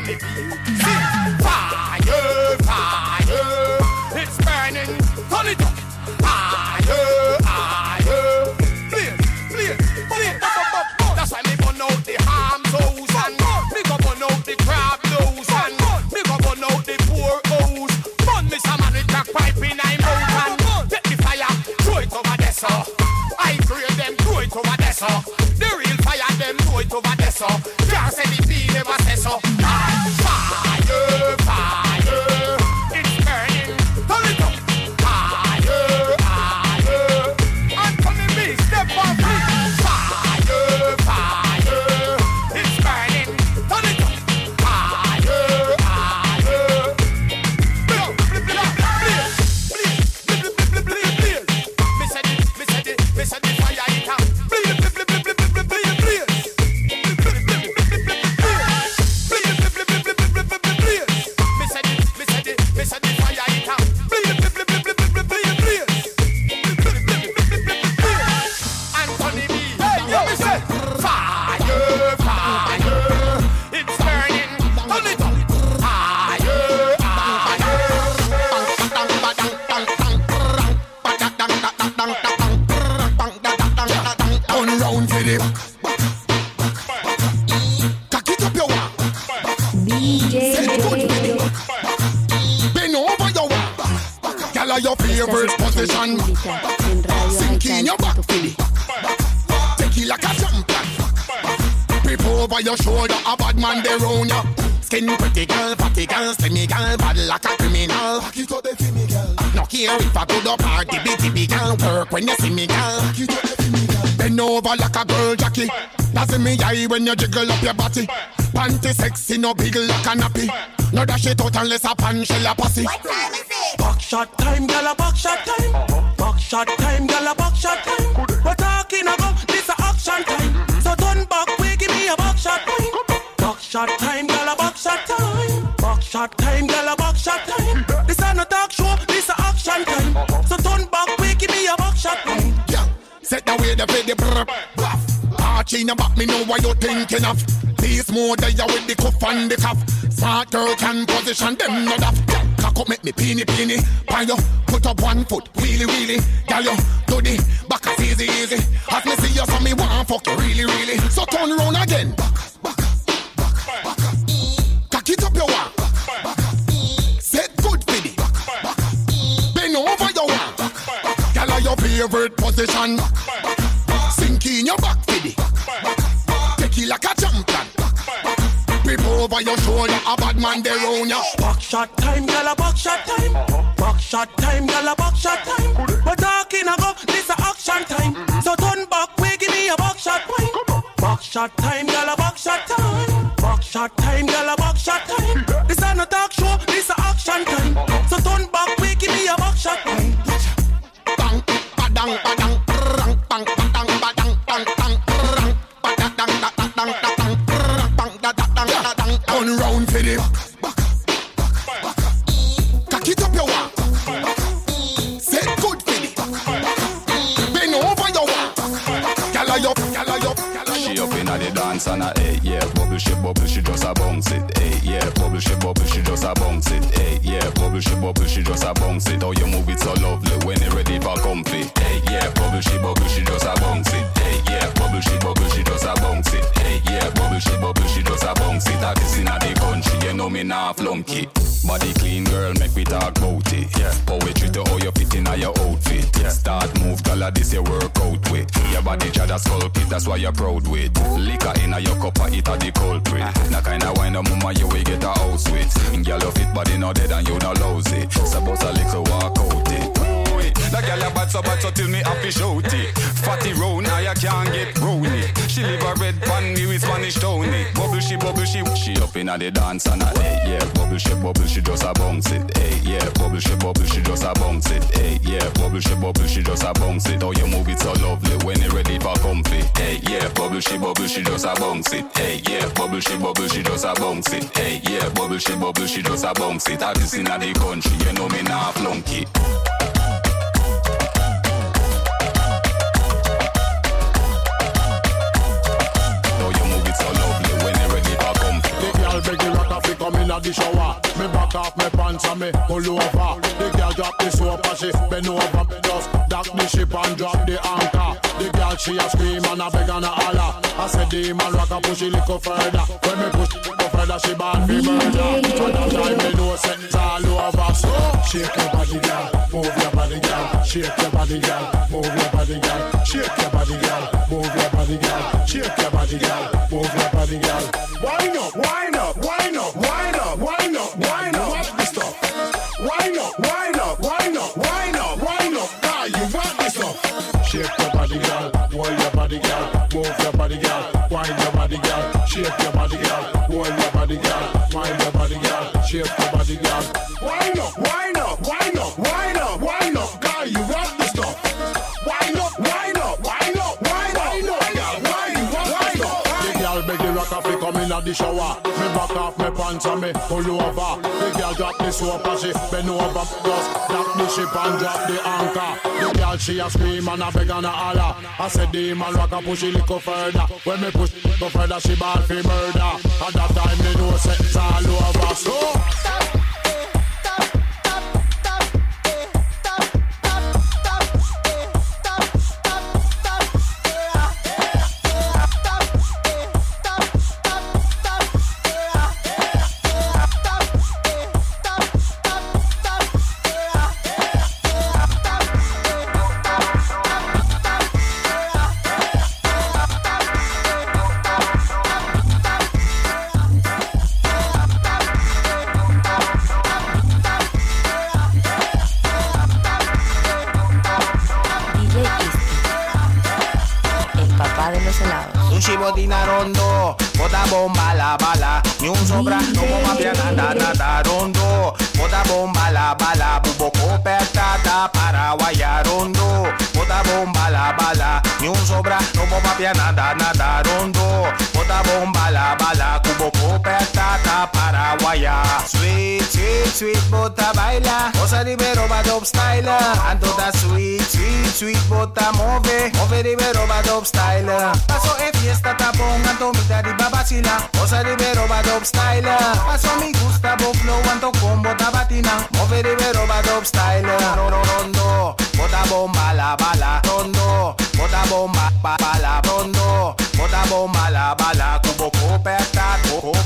me beat. Fire, fire, it's burning. Turn it up. Fire, fire. Play. That's why me burn out the harm house and me go burn out the crab nose and me go burn out the poor house. Burn me some man with crack pipe in my mouth and take the fire, throw it over there so. I grade them, throw it over there so. The real fire them, throw it over there so. Can't say the P never say so. Fire, fire, it's burning. Turn it up. Fire, fire, Anthony B, step off me. Fire, fire, it's burning. Turn it up. Fire, fire. Me said the fire it up. Your favorite position. Sink in your back, Philly. Take it like a champion. Grip over your shoulder, a bad man there round ya. Skin pretty girl, fatty girl, slimmy girl, bad like a criminal. Back it up, the girl. No care if I go to party, bitty girl. Work when you see me, girl. Back it up, the girl. Bend over like a girl, Jackie. That's in me eye when you jiggle up your body. Panty sexy, no big like a nappy. No dash it out unless a pan shell a pussy. What time is it? Backshot time, gyal a backshot time. Backshot time, gyal a backshot time. We're talking about this a action time. So turn back, we give me a backshot time. Backshot time, gyal a backshot time. Backshot time, gyal a backshot time. This a no talk show, this a action time. So turn back, we give me a backshot time. Yeah, set the way the baby brr. Archie in the back, me know what you thinking of. These more there with the cuff and the cuff. Smart girl can position them not up. Cock up make me peeny. Pile you, put up 1 foot, wheelie. Girl you, do the back as easy. As me see you so me want fuck you really. So turn around again. Back. Cock it up your one. Set good for the. Bend over your one. Girl your favorite position. Sink in your back for the. Take it like a champion. Grip over your shoulder, a bad man there round ya. Backshot time, gyal a backshot time. Backshot time, gyal a backshot time. We're talking about this a action time. So turn back, we give me a backshot time. Backshot time, gyal a backshot time. Backshot time, gyal a backshot time. This a no talk show, this a action time. So turn back, we give me a backshot time. Bang, badang, rang, bang, badang, bang, rang, badang, turn round for the back. Cock it up your one. Set good for the. Bend over your one. Gyal up. She up inna the dance and a hey, yeah, bubble, she just a bounce it. Hey, yeah, bubble, she just a bounce it. Hey, yeah, bubble, she just a bounce it. How you move it so lovely when you ready for comfy. Hey, yeah, bubble, she just a bounce it. Hey, yeah, bubble, she just a bounce it. Hey, yeah, bubble, she just a bounce it. That is inna the country, you know me nah flunky. Body clean girl, make we talk about it. Yeah, poetry to how you fit inna your outfit. Yeah, start move, girl, this your workout with. Your body jada sculpt it, that's why you're proud with. Liquor inna your cup, it a the culprit. Na kinda wine a mama you will get a house with. Girl, your fit body no dead and you no lousy. Suppose a little walk out it. That girl a bad so till me happy shout it. Fatty round, now you can't get brownie. She live a red pan me with Spanish Tony. Bubble she up inna the dance and a hey, yeah, bubble she just a bounce it. Hey, yeah, bubble she just a bounce it. Hey, yeah, bubble she just a bounce it. How you move it so lovely when you ready for comfy. Hey, yeah, bubble she just a bounce it. Hey, yeah, bubble she just a bounce it. Hey, yeah, bubble she just a bounce it. That is inna the country, you know me nah flunky. Beg you lot of inna the shower. Me back off me pants and me pull over. The girl drop the soap and she bend over. Me just dock the ship and drop the anchor. The girl she a scream and a beg and a holler. I said the man rock a push it little further. When me push it little further, she bad for murder. And that time me know say it's all over. So shake your body, girl, move your body, girl. Shake your body, girl, move your body, girl. Shake your body, girl, move your body, girl. Shake your body, girl, move your body, girl. Wind up, wind up, wind up, wind up, wind up, wind up. Watch this stuff. Wind up, wind up, wind up, wind up, wind up. Ah, you want this stuff? Shake your body, girl. Hold your body, girl. Move your body, girl. Wind your body, girl. Shake your body, girl. Hold your body, girl. Wind your body, girl. Shake your body, girl. Wind up, wind up, wind up, wind up, wind up. Girl, you want this stuff? Wind up, wind up, wind up, wind up, wind up, girl. Wind up, wind up. The girl beg the rock off, come in at the shower. Me back off me pants and me pull over. The girl drop the soap and she bend over. Just drop the ship and drop the anchor. The girl she a scream and a beg and a holler. I said the man rock a push it little further. When me push it little further, she ball for murder. At that time me know say it's all over. So botina rondo, bota bomba la bala, ni un sobra, no mafia nada, nada rondo, bota bomba la bala, bubo copertata, paraguaya rondo, bota bomba la bala, ni un sobra, no mafia nada, nada rondo, bota bomba la bala, cubo copertata, paraguaya. Sweet, sweet, sweet, bota baila, cosa di vero va dope style, ando da sweet, sweet, sweet, bota move, move di vero va dope style, paso e fiesta tapón, ando mi daddy babacila, cosa di vero va dope style, paso mi gusta bo flow, ando con bota batina, move di vero va dope style, rondo, bota bomba la bala, rondo, bota bomba bala, rondo, bota bomba la bala, cubo coperta,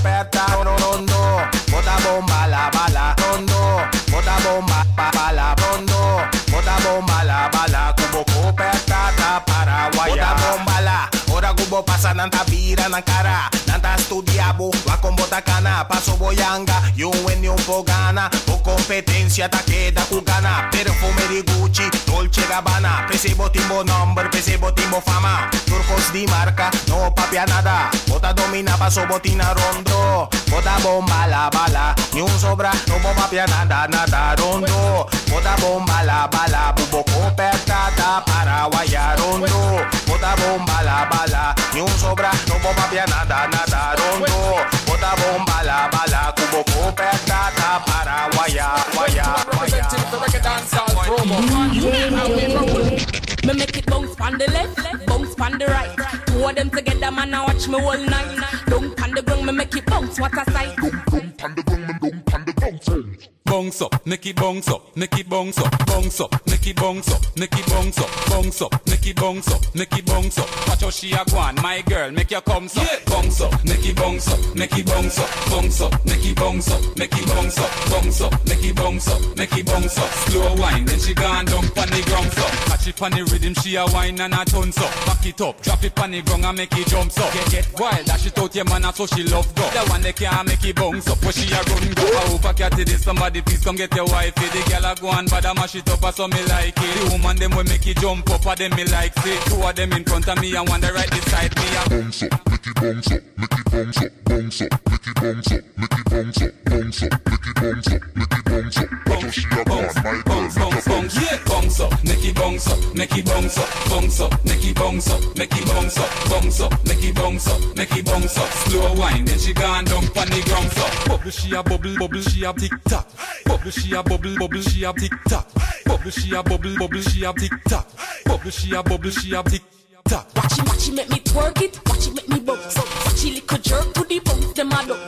rondo, bota bomba la bala, rondo, bota bomba bala, rondo, bota bomba la bala, cubo coperta, paraguaya, bota bomba la. Ora gubo pasa nanta bira na cara, nanta studiabo, va con bota cana, paso boyanga, yo en un pogana, o competencia ta queda cugana, perfume di Gucci, Dolce Gabbana, pesebo timbo number, pesebo timbo fama, turcos di marca, no papia nada, bota domina, paso botina rondo, bota bomba la bala, ni un sobra, no papia nada, nada rondo, bota bomba la bala, bubo copertata, paraguaya rondo, bota bomba la bala, ni un sobra, no papia nada, nada rondo, bota bomba la bala, cubo copertata, paraguaya, guaya, guaya. Me make it bounce on the left, bounce on the right. Two of them together, man, I watch me all night. Don't on the ground, me make it bounce, what a sight. Don't on the ground, me don't on the ground. Bounce up, make it bounce up, make it bounce up, bounce up, make it bounce up, make it bounce up, bounce up, make it bounce up, make it bounce up. Watch how she a go on, my girl, make your come up. Yeah. Bounce up, make it bounce up, make it bounce up, bounce up, make it bounce up, make it bounce up, bounce up, make it bounce up, make it bounce up. Slow wine, then she gone down pon the ground up. Catch it pon the rhythm, she a wine and a tons up. Back it up, drop it pon the ground and make it jump up. Get wild, dash it out your man, so she love go. The one that can't make it bounce up, where she a run go. I hope I catch it, somebody please come get your wifey. The girl a go and bad a mash it up, so me like it. The woman them will make it jump up, them me like it. Two of them in front of me and one the right beside me. Bounce up, make it bounce up, make it bounce up, bounce up, make it bounce up, make it bounce up, bounce up, make it bounce up, make it bounce up. Watch how she a go on, my girl, make a bounce. Yeah, bounce up, make it bounce up, make it bounce up, bounce up, make it bounce up, make it bounce up, bounce up, make it bounce up, make it bounce up. Slow wine, then she gone down pon the ground up. Bubble she a bubble, bubble she a tick tock. Bubble she a bubble, bubble she a tick tock. Bubble she a bubble, bubble she a tick tock. Bubble she a bubble she a tick tock. Watch it make me twerk it, watch it make me bounce. Watch it little jerk to the bounce, them a dance.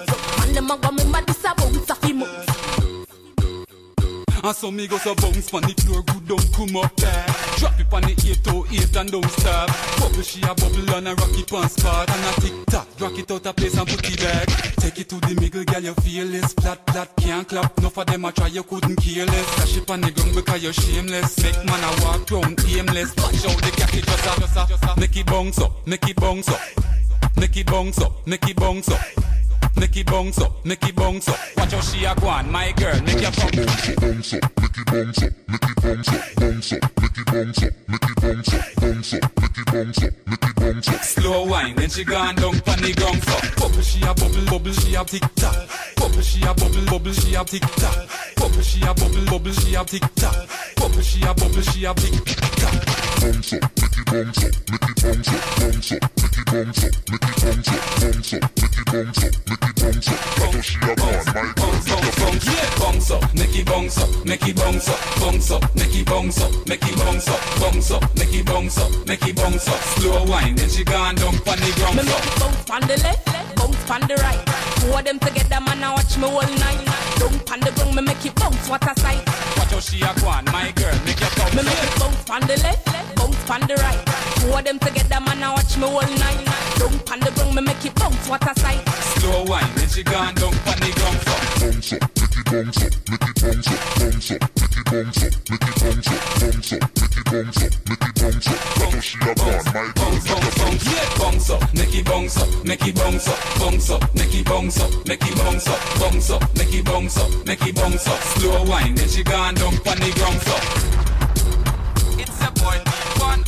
and them a go remember this a bounce off him out. And some me go so bounce pon the floor, good don't come up there. Drop it pon the 808 and don't stop. Bubble she a bubble and a rock it pon spot. And a tick tock, rock it out a place and put it back. Take it to the middle, girl, you feel this. Flat, can't clap. Enough of them a try, you couldn't care less. Dash it pon the ground because you're shameless. Make man a walk round aimless. Watch out the cocky just a make it bounce up, make it bounce up. Make it bounce up, make it bounce up. Make it bounce up, make it bounce up. Watch how she a go on, my girl, make your bounce up, bounce up, make it bounce up, make it bounce up, bounce up, make it bounce up, make it bounce up, bounce up, make it bounce up, make it bounce up. Slow wine, then she gone down pon the ground so. Bubble she a bubble, she a tick tock. Bubble she a bubble, she a tick tock. Bubble she a bubble, she a tick tock. Bubble she a bubble, she a tick tock. Bounce up, make it bounce up, make it bounce up, bounce up, make it bounce up, make it bounce up, bounce up, make it bounce up, make it bounce up. Watch she a gone, my girl, bounce up, make it bounce up, make it bounce up, bounce up, make it bounce up, make it bounce up, bounce up, make it bounce up, make it bounce up. Slow wine, then she gone down pon the ground. Me make it bounce pon the left, bounce pon the right. Two of them together, man, I watch me all night. Down pon the ground, me make it bounce, what a sight. Watch how she a go on, my girl, make your bounce. Me make it bounce pon the left, bounce pon the right. Two of them together, man, I watch me all night. Down pon the ground, me make it bounce, what a sight. Slow wine, then she gone down pon the ground. Bounce up, make it bounce up, make it bounce up, bounce up, make it bounce up, make it bounce up, bounce up, make it bounce up, make it bounce up. Watch how she a gone, my girl, bounce up, make it bounce up, make it bounce up, bounce up, make it bounce up, make it bounce up, bounce up, make it bounce up, make it bounce up. Slow wine, then she gone down pon the ground. It's a boy, one.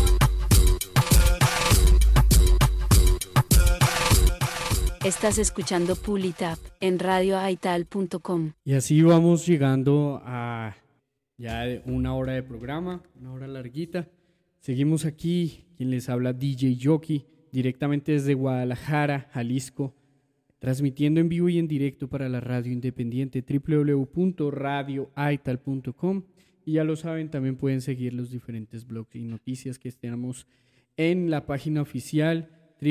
Estás escuchando Pull It Up en radioaital.com. Y así vamos llegando a ya una hora de programa, una hora larguita. Seguimos aquí, quien les habla DJ Jockey, directamente desde Guadalajara, Jalisco, transmitiendo en vivo y en directo para la radio independiente www.radioaital.com. Y ya lo saben, también pueden seguir los diferentes blogs y noticias que tenemos en la página oficial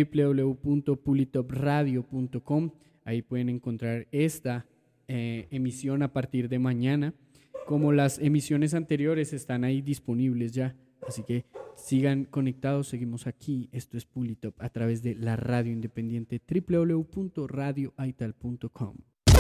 www.pulitopradio.com. Ahí pueden encontrar esta emisión a partir de mañana. Como las emisiones anteriores están ahí disponibles ya. Así que sigan conectados, seguimos aquí. Esto es Pull It Up a través de la radio independiente www.radioaital.com.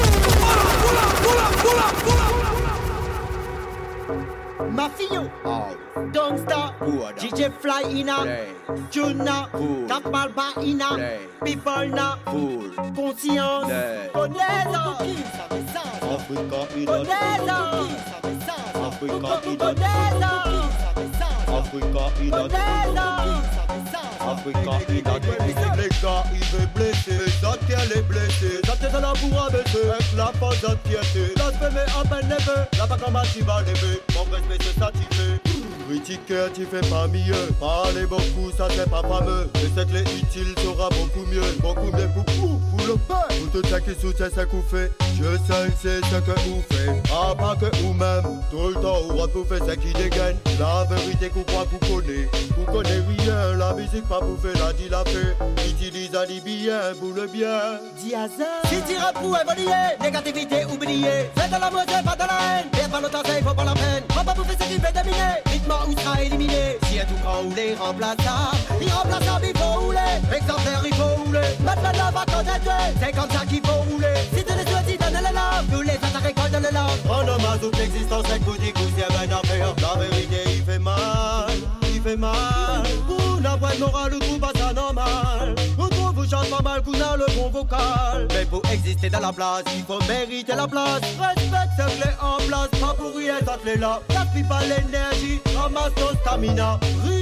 Mafio, Don't Stop, DJ Fly Ina, Juna, Cap Malba Ina, People Na, Conscience, Odessa, Africa Odessa, Africa Odessa, Africa Odessa, Africa les gars, il veut blesser, ça tient les blessés, ça tient la bourre à baisser, avec la force d'anxiété, la semaine mais à peine levé, la vague en masse va lever, mon respect se satisfait. Critiquer, tu fais pas mieux, parler beaucoup, ça c'est pas fameux, mais c'est que les utiles sera beaucoup mieux pour le peuple, pour tout ce qui soutient ce qu'on fait, je sais c'est ce que vous faites, à part que vous-même, tout le temps, vous faites ce qui dégaine, la vérité qu'on croit qu'on connaît rien, la musique pas pour faire la dit la fait, utilise un bien pour le bien, Diaza. Si tu rap pour évoluer, négativité oubliée, fais de la mode, pas de la haine, viens pas longtemps, ça il faut pas la peine, on va bouffer ce qui fait dominer, rythme ou sera éliminé, si un tout grand ou les irremplaçables, il faut rouler, exemplaire il faut rouler, maintenant va connaître, c'est comme ça qu'il faut rouler, si tu les souhaites, donne les laves, tous les attaques récoltent les laves, on homme à toute l'existence, c'est coup c'est bien affaire, la vérité il fait mal, pour la boîte morale, le groupe pas ça normal, on trouve vous chante pas mal qu'on a le bon vocal, mais pour exister dans la place, il faut mériter la place, respecte ce clé en place, pas pour rien ça te là, t'appuies pas l'énergie, ramasse ton stamina,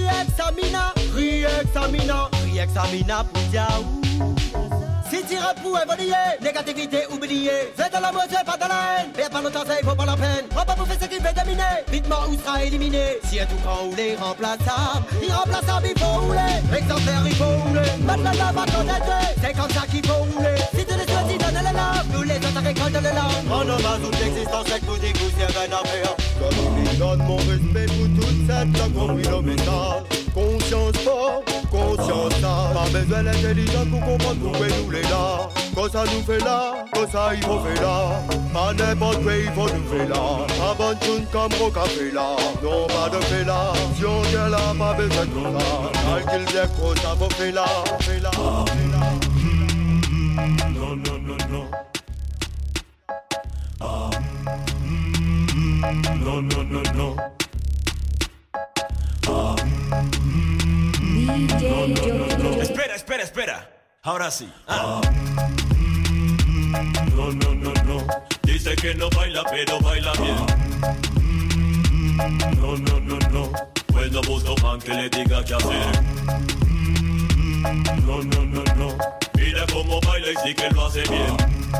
Riexamina pour Diaou. Si tu rap pour évoluer, négativité oubliée, fais de la mode, pas de la haine, viens pas longtemps, ça il faut pas la peine, on va bouffer ce qui fait dominer, rythme ou sera éliminé, si un tout grand ou les irremplaçable, il faut rouler, exemplaire il faut rouler, maintenant la va connaître, c'est comme ça qu'il faut rouler, si tu les souhaites, donne les laves, tous les autres récoltent les laves, on homme à toute l'existence, c'est coup c'est bien affaire, comme il donne mon respect pour toute cette langue, compris le message, conscience fort, conscience là, pas besoin d'intelligence pour comprendre pourquoi nous les là. Cosa nous fait là, cosa il faut faire là. Pas n'importe quoi, il faut nous faire là. Pas bonne tune comme au café là. Non, pas de fait là. Si on est là, pas besoin de nous là. Calcule bien cosa faut faire là, faire là. No, no, no, no. No, no, no, no. Espera. Ahora sí. No, no, no, no. Dice que no baila, pero baila bien. No, no, no, no. Pues no busco man que le diga qué hacer. No, no, no, no. Mira cómo baila y sí que lo hace bien.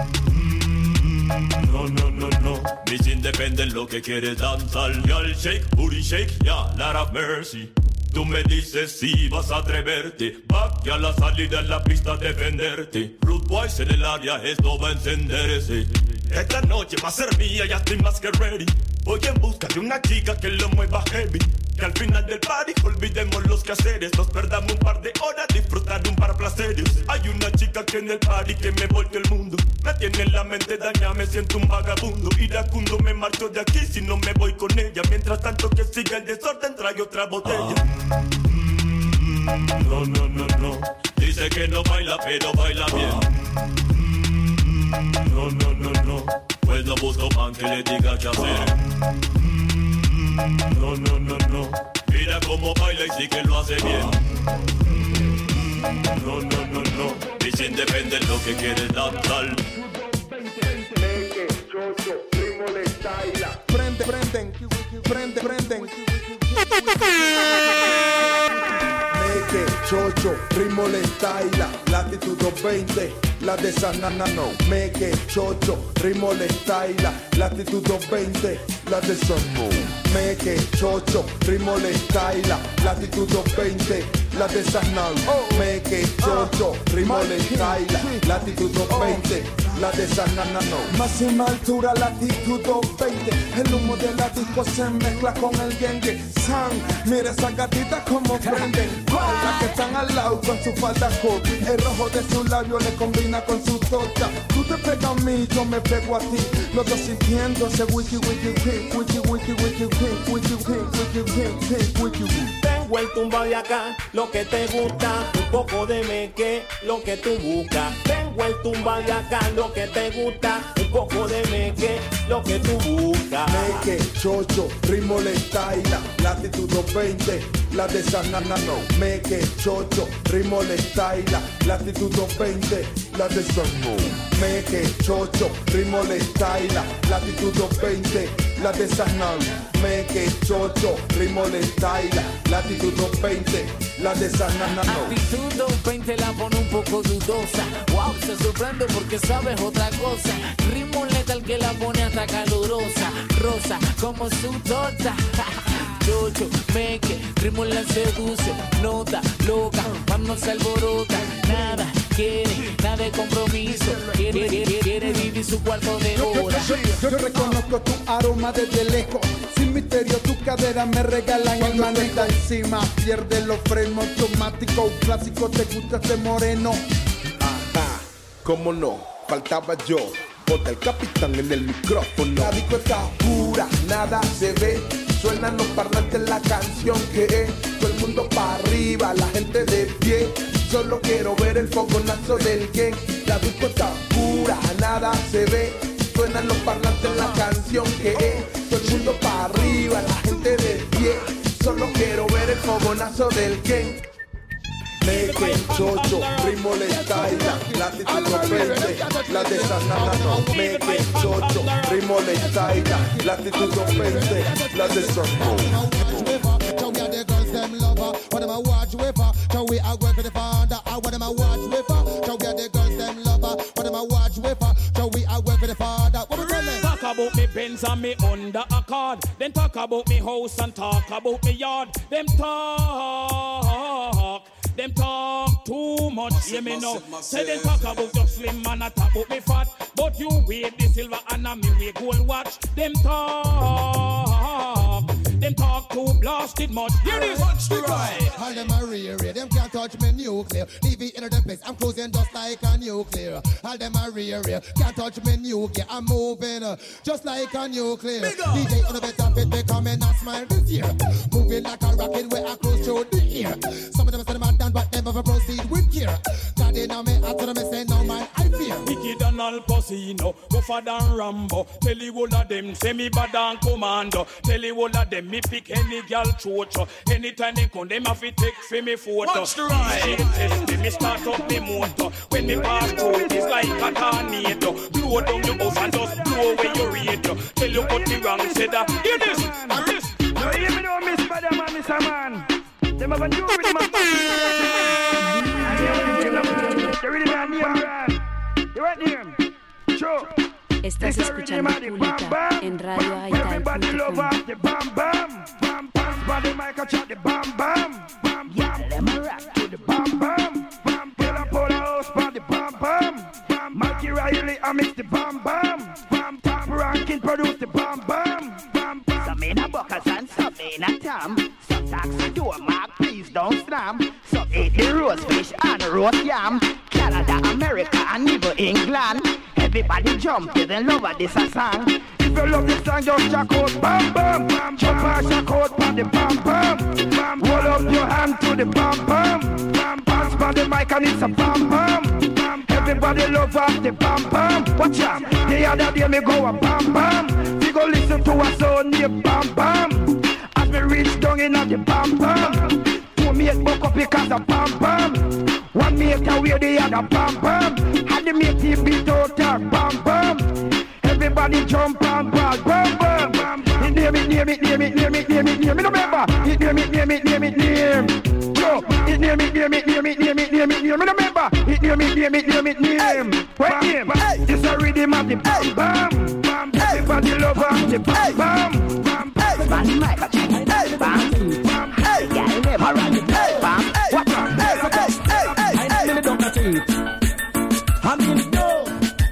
No, no, no, no. Mis independent lo que quiere danzar. Girl shake, booty shake, yeah, Lord of mercy. Tú me dices si vas a atreverte. Back a la salida en la pista defenderte. Rude boys en el área, esto va a encenderse. Esta noche va a ser mía, ya estoy más que ready. Voy en busca de una chica que lo mueva heavy. Que al final del party olvidemos los quehaceres. Nos perdamos un par de horas, disfrutar de un par placeres. Hay una chica que en el party que me volteó el mundo. Me tiene en la mente dañada, me siento un vagabundo. Iracundo, me marcho de aquí si no me voy con ella. Mientras tanto que siga el desorden, trae otra botella. No, no, no, no. Dice que no baila, pero baila bien. No, no, no, no. Pues no busco man que le diga qué hacer. No, no, no, no. Mira cómo baila y sí que lo hace bien. No, no, no, no. Y sin depender lo que quiere danzar. Meque, chocho, primo le taila. Prenden. Meque, chocho, ritmo le taila. Latitud 220, la de San Nanano. Meque, chocho, ritmo le taila. Latitud 220, la de San No. Meque, chocho, ritmo le taila. Latitud 220, la de San Nal. Meque, chocho, ritmo le taila. Latitud 220, la de San Nanano. Máxima altura, latitud 220. El humo de la disco se mezcla con el dengue. San, mira esa gatita como prenden. Las que están al lado con su falda corta. El rojo de su labio le combina con su torta. Tú te pegas a mí, yo me pego a ti. Los dos sintiendo ese wiki wiki wiki wiki wiki wiki wiki wiki wiki wiki wiki. Tengo el tumbao de acá, lo que te gusta. Un poco de meque, lo que tú buscas. Tengo el tumbao de acá, lo que te gusta. Un poco de meque, lo que tú buscas. Meque, chocho, ritmo le taila. Latitud 220, la de San Nanano. Meque, chocho, ritmo le taila. Latitud 220, la de San No. Meque, chocho, ritmo le taila. Latitud 220, la de San Nal. Meque, chocho, ritmo le taila. Latitud 220, la de San Nanano. Actitud 220 la pone un poco dudosa. Wow, se sorprende porque sabes otra cosa. Ritmo letal que la pone hasta calurosa. Rosa como su torta. Chocho, meque, ritmo la seduce. Nota, loca, cuando se alborota. Nada quiere, nada de compromiso. Quiere vivir su cuarto de hora. Yo reconozco tu aroma desde lejos. Sin misterio tu cadera me regalan el manita encima. Pierde los frenos automáticos. Clásico te gusta este moreno. Ajá, cómo no, faltaba yo. Ponte el capitán en el micrófono. La disco está pura, nada se ve. Suenan los parlantes la canción que es. Todo el mundo para arriba, la gente de pie. Solo quiero ver el fogonazo del gang. La disco está pura, nada se ve. Suenan los parlantes la canción que es. Todo el mundo para arriba, la gente de pie. Solo quiero ver el fogonazo del gang. Meque, chocho, ritmo le taila. Latitud 220, la de San Nanano. Meque, chocho, ritmo le taila. Latitud 220, la de San No. What am I watch with her? So we are working the father. What am I watch with her? So we are the girls them lover. What am I watch with her? So we are working the father. What we tell them? Talk about me Benz and me under a card. Then talk about me house and talk about me yard. Them talk too much. Hear me now. Say them talk about your slim man and talk about me fat. But you wear the silver and me wear gold watch. Them talk Them talk too blasted much. Hear this. Watch the ride. All them a rear, them can't touch me nuclear. Leave it in the place, I'm closing just like a nuclear. All them a rear, can't touch me nuclear. I'm moving just like a nuclear. DJ on the better fit, they come and smile this year. Moving like a rocket where I close through the ear. Some of them say them are done, but never proceed with care. God in me, I told them say no man, I fear. Wicked and Al Pacino, rougher than Rambo. Tell you all of them, say me bad and commando. Tell you all of them, me pick any girl chocho. Anytime they come, them have to take for me photo. Watch the ride. Me start up me motor. When me pass through, it's like a tornado. Blow down your house and just blow away your radio. Tell you what the wrong said. Hear this. No, hear me now, Miss Spider-Man, Mr. Man. Them have a new rhythm of the rhythm of you right there. Sure. Estás escuchando Pulita en Radio Everybody love Aital.com. off the bam bam. Bam bam. Body mic a chat the bam bam. Bam bam. Let me rock to the bam bam. Bam. Girl a pull a house for the bam bam. Bam. Mikey Riley a mix the bam bam. Bam. Top ranking produce the bam bam. Bam bam. Some in a buckers and some in a tam. Some taxi door mark, please don't slam. Some eat the roast fish and roast yam. Canada, America and even England. Everybody jump to the love of this a song. If you love this song, just check out bam bam bam. Jump and check out for the bam bam. Bam. Hold up your hand to the bam bam. Bam. Pass by the mic and it's a bam bam. Bam. Everybody love off the bam bam. Watch out. The other day me go a bam bam. We go listen to a song named bam bam. As me reach down in at the bam bam. Two mate buck up because of bam bam. One mate away the other bam bam. And the mate he beat out her bam bam. Everybody jump and ball bam bam bam. It near me, near me, near me, near me, near me, near me. Remember, it near me, near me, near me, near me. Yo, it near me, near me, near me, near me, near me, near me. Remember, it near me, near me, near me, near me. Wait him, it's a rhythm of the bam bam bam. Everybody love the bam bam bam. Man, my catch, bam, bam. Hey, girl, them a run, bam. What? I nearly don't catch it. I mean, no.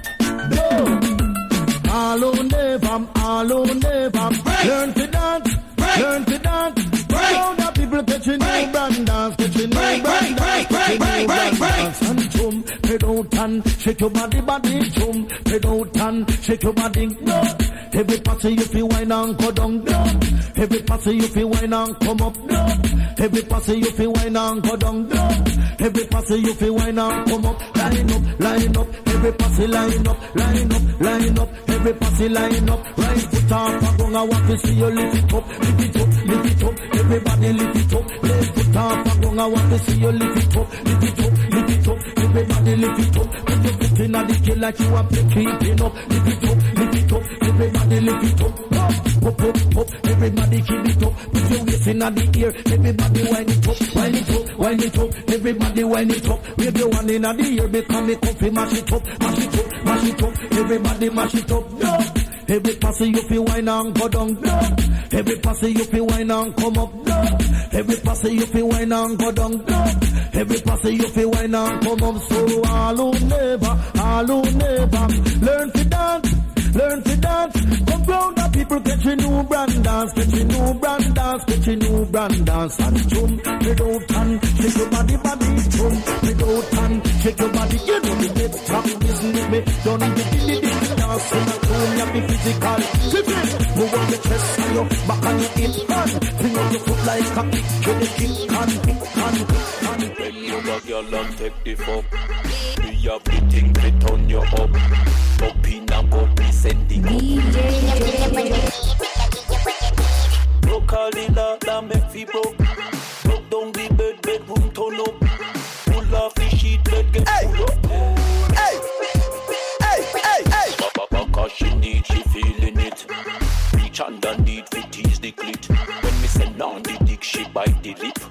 All on never. Learn to dance, learn to dance. All the people catching new brand dance, catching new brand dance, catching new brand dance. And jump, head out and shake your body, jump, head out and shake your body, no. Every party you feel wine and go down, no. Every party you feel wine and come up, no. Every party you feel wine and go down, no. Every party you feel wine and come up, line up, line up. Every party line up, line up, line up. Every party line up, right foot up, I'm gonna want to see you lift it up, lift it up, lift it up. Everybody lift it up, left foot up, I'm gonna want to see you lift it up, lift it up, lift it up. Everybody lift it up, put your foot in the kill like you are keeping up, lift it up, lift it up. Everybody lift it up, up, up, up. Everybody keep it up, put your waist in the air. Everybody wind it up, wind it up, wind it up. Everybody wind it up, wave your one in the air. Become me comfy, mash it up, mash it up, mash it up. Everybody mash it up, no. Every passy you feel wine and go down, no. Every passy you feel wine and come up, no. Every passy you feel wine and go down, no. Every passy you feel wine and come up. So all who never learn to dance. Learn to dance, come round the people catching new brand dance, catching new brand dance, catching new brand dance. And jump, head out and shake your body, jump, head out and shake your body. You know the next time listen to me, don't need the dance, in the room, you be physical. Move on your chest and your back and your hip hand, bring up your foot like a kick, to the kick and. When you a girl and take the fuck, we have the thing to turn you up. Up in and go descending broke all the lot that make fi broke. Broke down the bedroom turn up. Pull off the sheet, bed get pull up. Hey. Cause she need, she feeling it. Reach underneath, fit tease the clit. When me send on the dick, she bite the lip.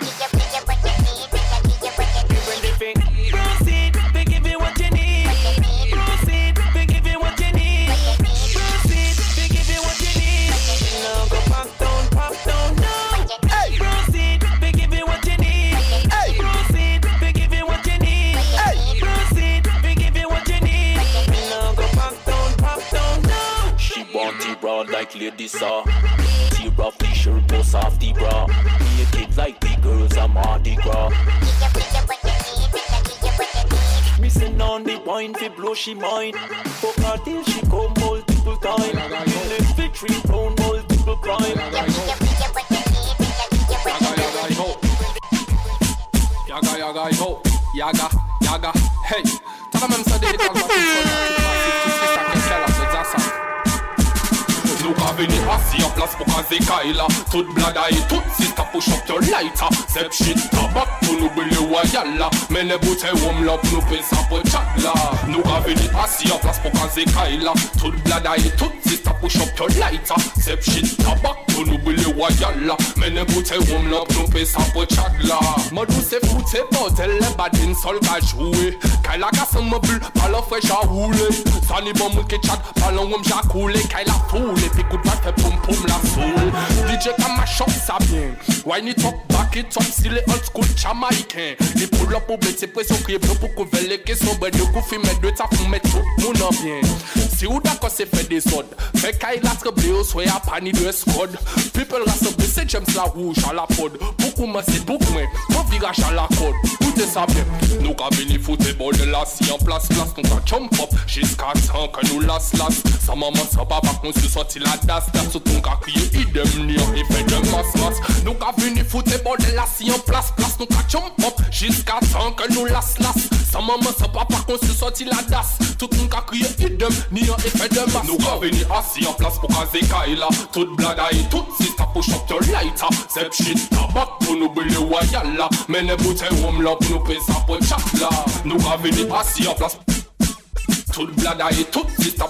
Proceed, we give you what you need. Proceed, we give you what you need. Proceed, we give you what you need. Now go pop down, no. Hey, broad like ladies saw. Tear off the shirt, bust off the bra. Naked like the girls at Mardi Gras. Missing on the wine, fi blow she mind. Fuck her till she come multiple time. Killing fi 3 pound multiple crime. Yaga, hey. T'as même ça des temps, nous ka veni assis en place pour caser Kaila. Toute blada et toute si ta push up your lighter. Sep shit tabac pour nous brûler royal là. Mais les bouteilles warm là pour nous payer ça pour chat là. Nous ka veni assis en place pour caser Kaila. Toute blada et toute si ta push up your lighter. Sep shit tabac pour nous brûler royal là. Mais les bouteilles warm là pour nous payer ça pour chat là. Modou c'est fou c'est bordel les badin sol ka jouer. Kaila ka son mobile pas la fraîche à rouler. Ça ni bon moun ke chat pas l'on wom ja couler. Kaila foule. Puis good back fait poum poum la soul. DJ ka mash up ça bien. Wine it up, back it up, si les old school jamaïcain. Les pull up pour blitz pression crier pour couvrir les questions. Ben de coup film de ça pour mettre tout moun en bien. Si ou d'accord c'est fait des sodes. Fait qu'aille la troublé au soir à pani de squad. People rassemblés c'est James la rouge à la pod. Beaucoup moi c'est beaucoup moins. Mon virage à la code. Écoutez ça bien. Nous ka vini football de la si en place. Nous ka jump up jusqu'à 100 que nous las. Sa maman sa papa qu'on se sorti la das. Tout ton ka crier idem ni en effet de masse. Nous ka vini football de la si en place. Nous ka jump up jusqu'à 100 que nous las. Sa maman sa papa qu'on se sorti la das. Tout ton ka crier idem ni en effet de masse. Nous ka vini assis en place pour caser Kaila. Toute blada et toute si ta push up your lighter. Sep shit tabac pour nous brûler royal là. Mais les bouteilles warm là pour nous payer ça pour chat là. Nous ka vini assis en place. Toute blada et toute si ta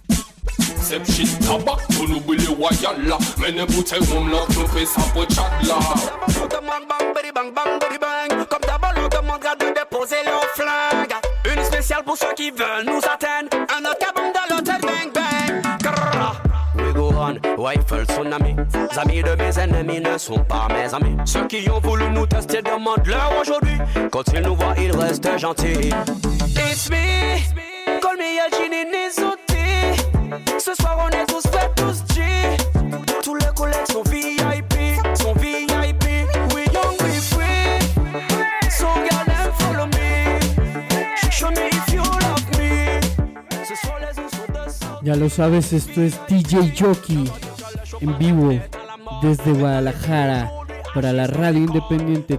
Sep shit tabac pour nous brûler royal là. Mais les bouteilles warm là pour nous payer ça pour chat là. On demande bang, bang, bang, bang, bang. Comme d'abord on demandera de déposer leurs flingues. Une spéciale pour ceux qui veulent nous atteindre. Un autre cabane de l'hôtel bang bang. Grrrr. We go on, rifle tsunami. Les amis de mes ennemis ne sont pas mes amis. Ceux qui ont voulu nous tester demandent-leur aujourd'hui. Quand ils nous voient, ils restent gentils. It's me, call me a genie Nizuti. Ce soir on est tous faits, tous G. Tous les collègues sont VIP, sont VIP. We young, we free. So girl, them follow me. Show me if you love me. Ce soir les usos de sang. Ya lo sabes, esto es DJ Jockey en vivo desde Guadalajara para la radio independiente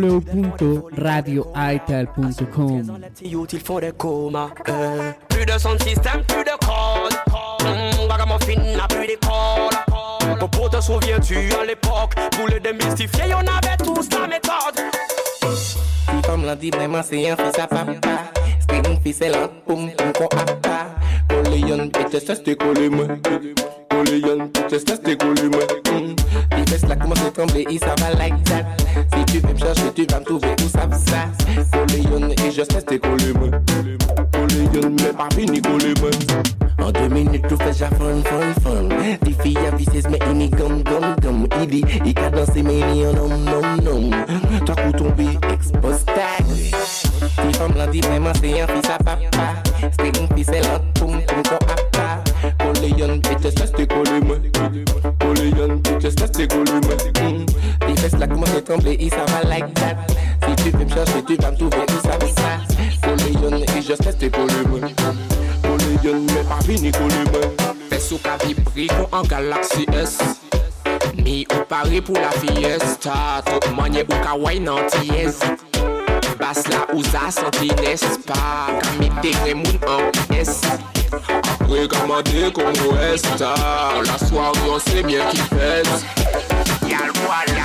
www.radioaital.com. Ils font des comas. Plus de son système, plus de code. Ragamuffin n'a plus d'école. Popo, te souviens-tu à l'époque? Pour les démystifier, on avait tous la méthode. Si femme l'a dit vraiment c'est un fils à papa. C'est une fils elle a poum poum ko apa. Coléon et te collé moi. Coléon et te collé moi. Les fesses là commencent à trembler et ça va like that. Si tu veux me chercher tu vas me trouver où ça va ça. Coléon et je te collé moi. Coléon mais pas fini collé moi. En 2 minutes tout fait ja fun. Les filles à vicieuse mais il n'y gum. Il dit il a dansé mais il y en nom. Toi coup tombé expose tag. Si femme l'a dit vraiment c'est un fils à papa. C'est une fils elle a poum poum ko apa. Coléon et te collé moi. Coléon et te collé moi. Les fesses là commencent à trembler et ça va like that. Si tu veux me chercher tu vas me trouver où ça va ça. Coléon et je te collé moi. Coléon mais pas fini collé moi. Fais sous ka vibri en Galaxy S. Mi ou pari pour la fiesta. Tout manier ou ka wine anti-yes. Bas la ou za senti n'est pas. Kami tegre moun en S. Après kamade Congo Esta. La soirée on sait bien qui pèse. Yal voilà.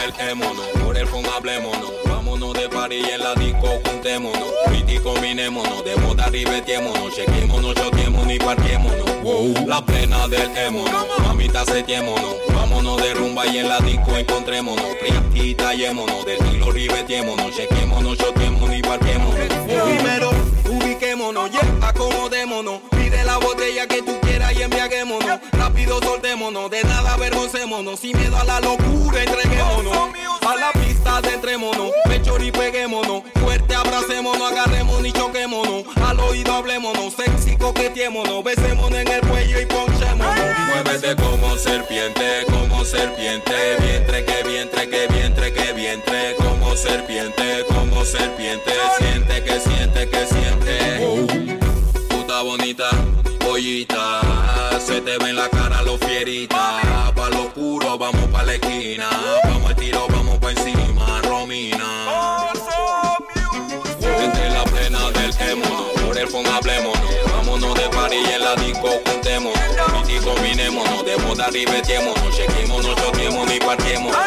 del émono, por el phone hablémonos. Vámonos de party y en la disco juntémonos. Pretty combinémonos, de moda ribetémonos. Chequémonos, choquémonos y parquémonos. La plena del émono, mamita setiémonos. Vámonos de rumba y en la disco encontrémonos. Pretty tallémonos, del estilo ribetémonos. Chequémonos, choquémonos y parquémonos. Primero ubiquémonos, acomodémonos. Pide la botella que tú quieras y embriaguémonos. Rápido soltémonos, de nada avergoncémonos. Sin miedo a la locura entreguémonos. A la pista adentrémonos, pecho y peguémonos. Fuerte abracémonos, agarrémonos y choquémonos. Al oído hablémonos, sexy coqueteémonos. Besémonos en el cuello y ponchémonos. Muévete como serpiente, vientre, que vientre, que vientre, que vientre. Como serpiente, siente, que siente, que siente. Puta bonita, pollita, se te ve en la cara lo fierita. Pa' lo oscuro, vamos pa' la esquina. Vamos al tiro, vamos pa' encima, Romina. Desde la plena del émono, por el phone hablémonos. Vámonos de party y en la disco juntémonos. Y combinémonos, de moda ribetémonos. Chequémonos, choquémonos y parquémonos.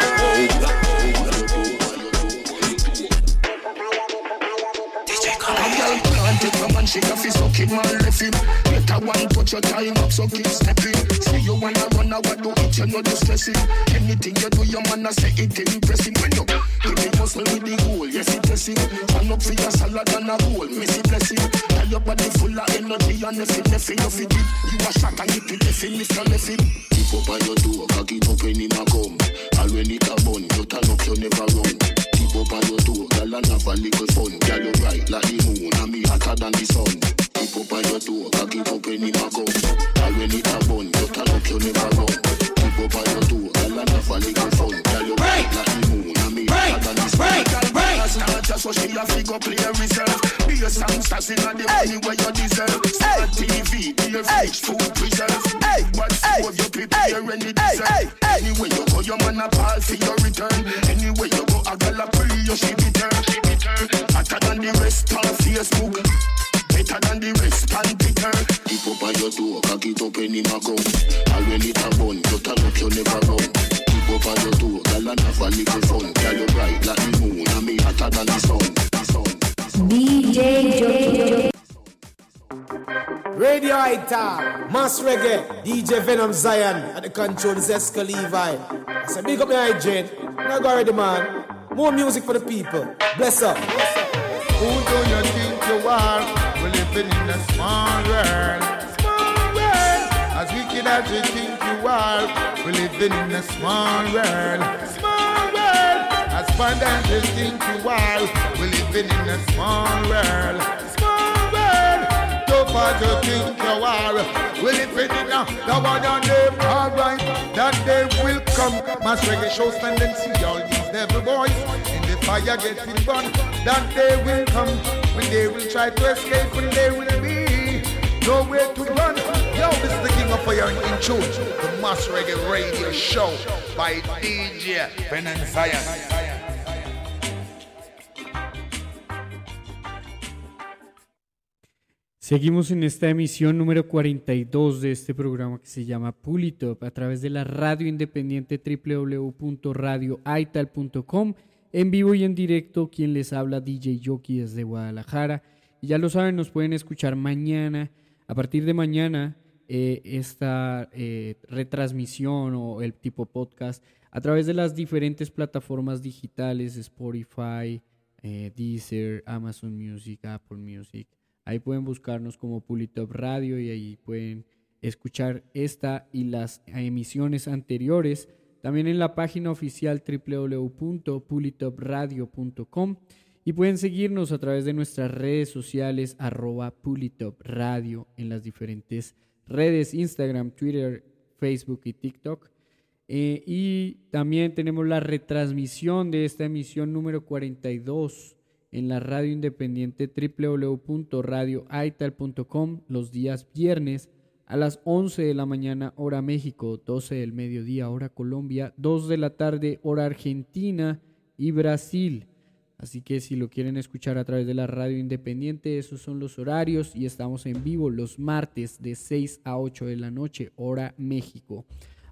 Take a man, she have to suck him and left him. Get a one, touch your time up, so keep stepping. See you wanna run, I do it, you know the stressing. Anything you do, your man, I say it impressing. When you hit the muscle with the goal, yes, it pressing. Turn up for your salad and a roll, messy blessing. Tell your body full of energy and if you fit it. You a shot and hit it, left him, Mr. Left him. Keep up on your door, cock it up when him a come. All when it a bun, you turn up, you never run. Keep up on your door, girl and have a little fun. Girl, you bright like the moon, and me hotter than the sun. Keep up on your door, cock it up when him a come. All when it a bun, you turn up, you never run. Keep up on your door, girl and have a little fun. Girl, you bright like the moon, and me hotter than the sun. Just so she a figure play reserve. Be a songsters in the money where you deserve. Star TV, be a fish, food preserve. What's for your prepare when it deserve. Anyway you go, your man a call for your return. Anyway you go, a girl a pray you she bitter. Hotter than the rest on Facebook. Better than the rest on Twitter. Keep up on your door, cock it up when him a come. All when it a bun, you turn up you never run. Keep up on your door, girl and have a little fun. Girl you bright like the moon and me hotter than the sun. DJ Jockey. Radio Ital, Mass Reggae, DJ Venom Zion at the control is Esca Levi. I say big up the hydrate. Now go already, man. More music for the people. Bless up. Who do you think you are? We're living in a small world. Small world. As wicked as you think you are, we're living in a small world. Small world. As fun as you think you are, we're living in a small world. Small world. Tough as you think you are, we're living in a the one on them. Alright, that day will come. Mass Reggae show stand and see all these devil boys in the fire getting burned. That day will come when they will try to escape, when there will be nowhere to run. Yo, this is the King of Fire in tune, the Mass Reggae Radio Show by DJ Venom Zion. Seguimos en esta emisión número 42 de este programa que se llama Pull It Up a través de la radio independiente www.radioaital.com. En vivo y en directo, quien les habla, DJ Jockey desde Guadalajara. Y ya lo saben, nos pueden escuchar mañana, a partir de mañana, esta retransmisión o el tipo podcast a través de las diferentes plataformas digitales, Spotify, Deezer, Amazon Music, Apple Music. Ahí pueden buscarnos como Pull It Up Radio y ahí pueden escuchar esta y las emisiones anteriores. También en la página oficial www.pullitupradio.com y pueden seguirnos a través de nuestras redes sociales @pullitupradio en las diferentes redes, Instagram, Twitter, Facebook y TikTok. Y también tenemos la retransmisión de esta emisión número 42 en la radio independiente www.radioaital.com los días viernes a las 11 de la mañana hora México, 12 del mediodía hora Colombia, 2 de la tarde hora Argentina y Brasil. Así que si lo quieren escuchar a través de la radio independiente, esos son los horarios y estamos en vivo los martes de 6 a 8 de la noche hora México.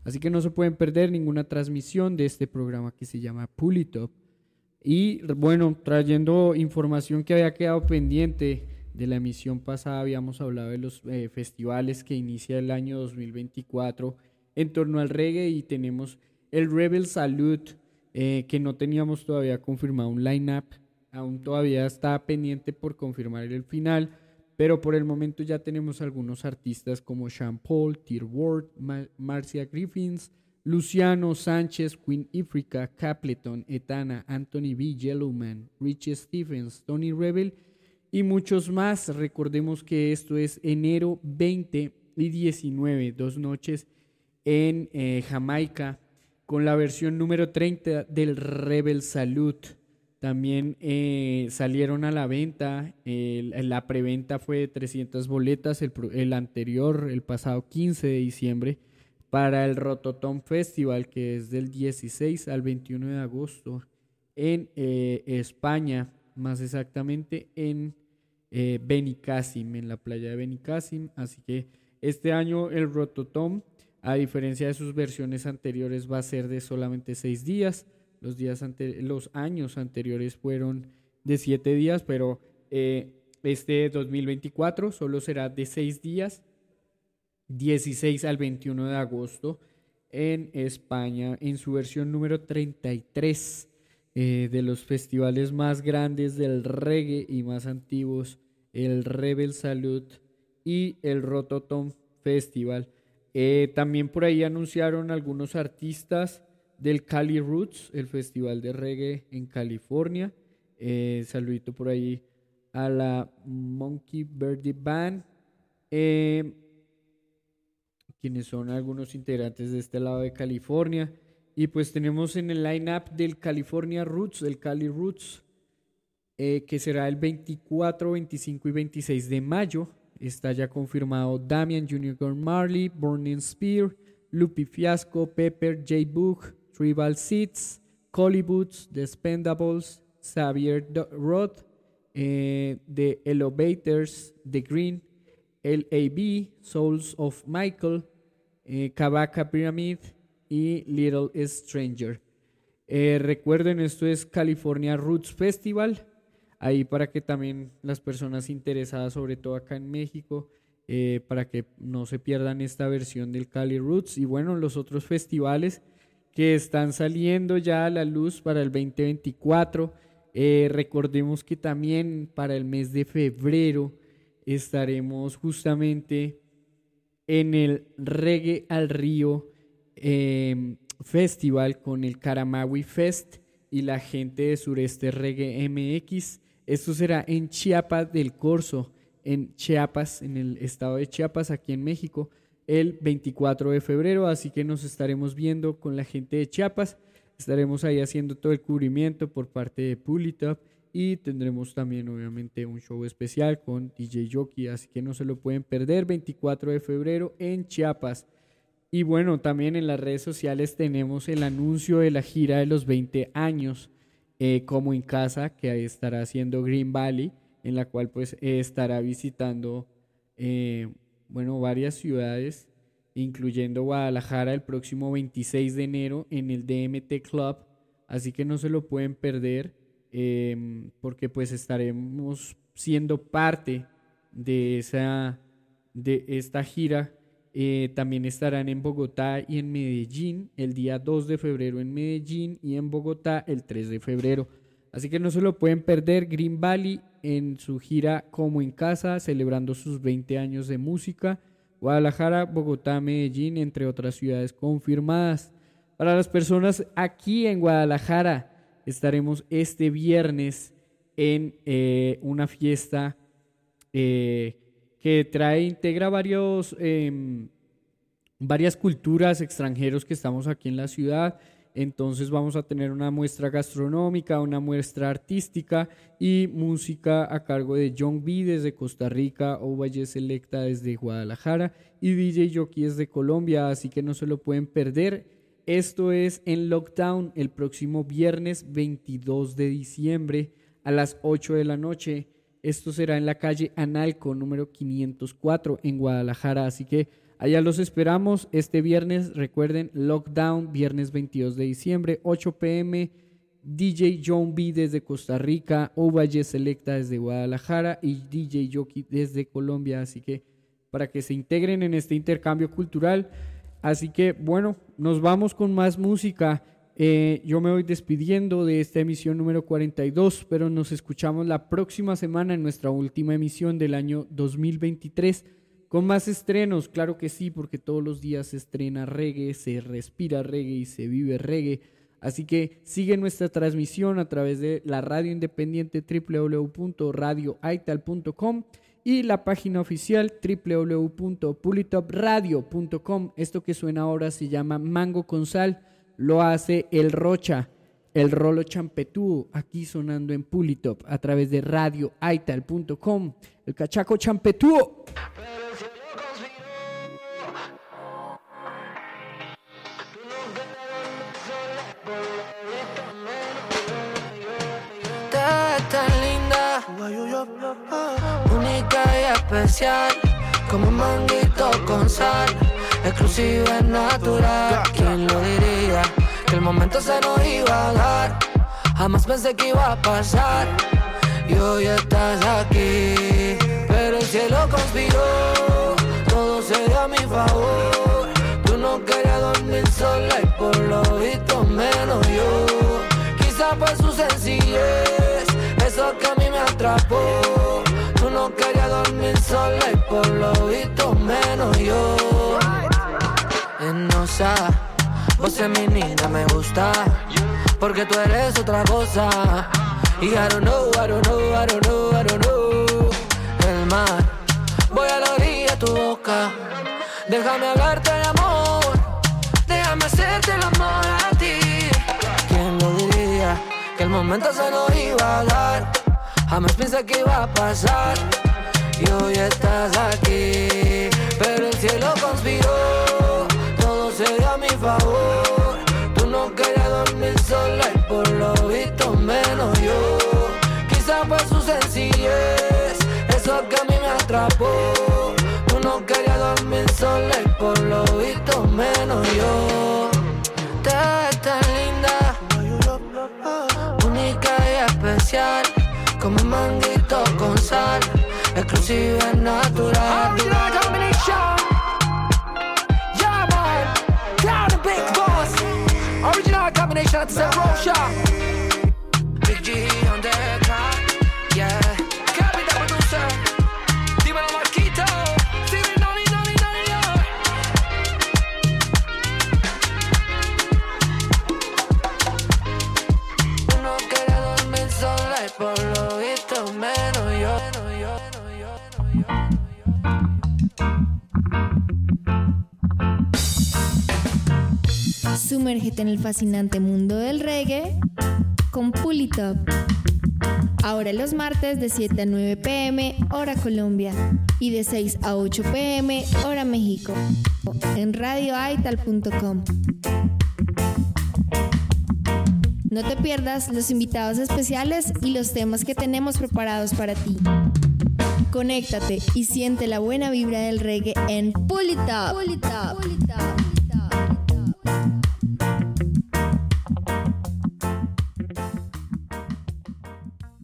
Así que no se pueden perder ninguna transmisión de este programa que se llama Pull It Up. Y bueno, trayendo información que había quedado pendiente de la emisión pasada, habíamos hablado de los festivales que inicia el año 2024 en torno al reggae, y tenemos el Rebel Salute, que no teníamos todavía confirmado un line-up, aún todavía está pendiente por confirmar el final, pero por el momento ya tenemos algunos artistas como Sean Paul, Tear Ward, Marcia Griffiths, Luciano Sánchez, Queen Ifrica, Capleton, Etana, Anthony B. Yellowman, Richie Stephens, Tony Rebel y muchos más. Recordemos que esto es enero 20 y 19, 2 noches en Jamaica, con la versión número 30 del Rebel Salute. También salieron a la venta, la preventa fue de 300 boletas, el anterior, el pasado 15 de diciembre, para el Rototom Festival, que es del 16 al 21 de agosto en España, más exactamente en Benicàssim, en la playa de Benicàssim. Así que este año el Rototom, a diferencia de sus versiones anteriores, va a ser de solamente 6 días. Los años anteriores fueron de 7 días, pero este 2024 solo será de 6 días, 16 al 21 de agosto en España, en su versión número 33 de los festivales más grandes del reggae y más antiguos, el Rebel Salute y el Rototom Festival. También por ahí anunciaron algunos artistas del Cali Roots, el festival de reggae en California. Saludito por ahí a la Monkey Birdie Band, quienes son algunos integrantes de este lado de California. Y pues tenemos en el line-up del California Roots, el Cali Roots, que será el 24, 25 y 26 de mayo. Está ya confirmado Damian Jr. Marley, Burning Spear, Lupe Fiasco, Pepper, J-Book, Tribal Seeds, Collie Boots, The Spendables, Xavier Roth, The Elevators, The Green, L.A.B., Souls of Michael, Kabaka Pyramid y Little Stranger. Recuerden, esto es California Roots Festival, ahí para que también las personas interesadas, sobre todo acá en México, para que no se pierdan esta versión del Cali Roots. Y bueno, los otros festivales que están saliendo ya a la luz para el 2024, recordemos que también para el mes de febrero estaremos justamente en el Reggae al Río Festival con el Caramawi Fest y la gente de Sureste Reggae MX. Esto será en Chiapas del Corzo, en Chiapas, en el estado de Chiapas, aquí en México, el 24 de febrero, así que nos estaremos viendo con la gente de Chiapas. Estaremos ahí haciendo todo el cubrimiento por parte de Pull It Up y tendremos también obviamente un show especial con DJ Jockey, así que no se lo pueden perder, 24 de febrero en Chiapas. Y bueno, también en las redes sociales tenemos el anuncio de la gira de los 20 años como en casa, que ahí estará haciendo Green Valley, en la cual pues estará visitando varias ciudades, incluyendo Guadalajara el próximo 26 de enero en el DMT Club, así que no se lo pueden perder, porque pues estaremos siendo parte de esta gira. También estarán en Bogotá y en Medellín el día 2 de febrero en Medellín y en Bogotá el 3 de febrero. Así que no se lo pueden perder. Green Valley en su gira como en casa, celebrando sus 20 años de música. Guadalajara, Bogotá, Medellín, entre otras ciudades confirmadas. Para las personas aquí en Guadalajara, estaremos este viernes en una fiesta que integra varias culturas extranjeros que estamos aquí en la ciudad. Entonces vamos a tener una muestra gastronómica, una muestra artística y música a cargo de John B desde Costa Rica, Ovalle Selecta desde Guadalajara y DJ Jockey desde Colombia, así que no se lo pueden perder. Esto es en Lockdown el próximo viernes 22 de diciembre a las 8 de la noche. Esto será en la calle Analco número 504 en Guadalajara, así que allá los esperamos este viernes. Recuerden, Lockdown, viernes 22 de diciembre, 8 p.m. DJ John B desde Costa Rica, Ovalle Selecta desde Guadalajara y DJ Yoki desde Colombia. Así que para que se integren en este intercambio cultural. Así que bueno, nos vamos con más música. Yo me voy despidiendo de esta emisión número 42, pero nos escuchamos la próxima semana en nuestra última emisión del año 2023 con más estrenos, claro que sí, porque todos los días se estrena reggae, se respira reggae y se vive reggae. Así que sigue nuestra transmisión a través de la radio independiente www.radioaital.com y la página oficial www.pulitopradio.com. Esto que suena ahora se llama Mango con Sal. Lo hace el Rocha, el Rolo Champetúo, aquí sonando en Pulitop a través de radioaital.com. El Cachaco Champetúo. Te ves tan linda, única y especial, como un manguito con sal. Exclusiva y natural, ¿quién lo diría? Que el momento se nos iba a dar. Jamás pensé que iba a pasar. Y hoy estás aquí, pero el cielo conspiró. Todo se dio a mi favor. Tú no querías dormir sola y por lo visto menos yo. Quizá por su sencillez, eso que a mí me atrapó. Tú no querías dormir sola y por lo visto menos yo. Enosa, vos en mi niña me gusta, porque tú eres otra cosa. Y I don't know, I don't know, I don't know, I don't know. El mar, voy a la orilla de tu boca. Déjame hablarte de amor, déjame hacerte el amor a ti. ¿Quién lo diría? Que el momento se nos iba a dar. Jamás pensé que iba a pasar. Y hoy estás aquí, pero el cielo conspiró. Todo se dio a mi favor. Tú no querías dormir sola y por lo visto menos yo. Quizá por su sencillez, eso que a mí me atrapó. Tú no querías dormir sola y por lo visto menos yo. Te ves tan linda, única y especial, como un manguito con sal. Exclusiva y natural. Original combination. Yeah, man. Down the big boss. Original combination. It's a Rocha. Big G on the car. Yeah. Copy the producer. Dímelo, Marquito. Stevie, Noni, Noni, Noni, Uno quiere dormir sola y por lo visto menos yo. Sumérgete en el fascinante mundo del reggae con Pulitop. Ahora los martes de 7 a 9 p.m. hora Colombia y de 6 a 8 p.m. hora México en radioaital.com. No te pierdas los invitados especiales y los temas que tenemos preparados para ti. Conéctate y siente la buena vibra del reggae en Pulitop.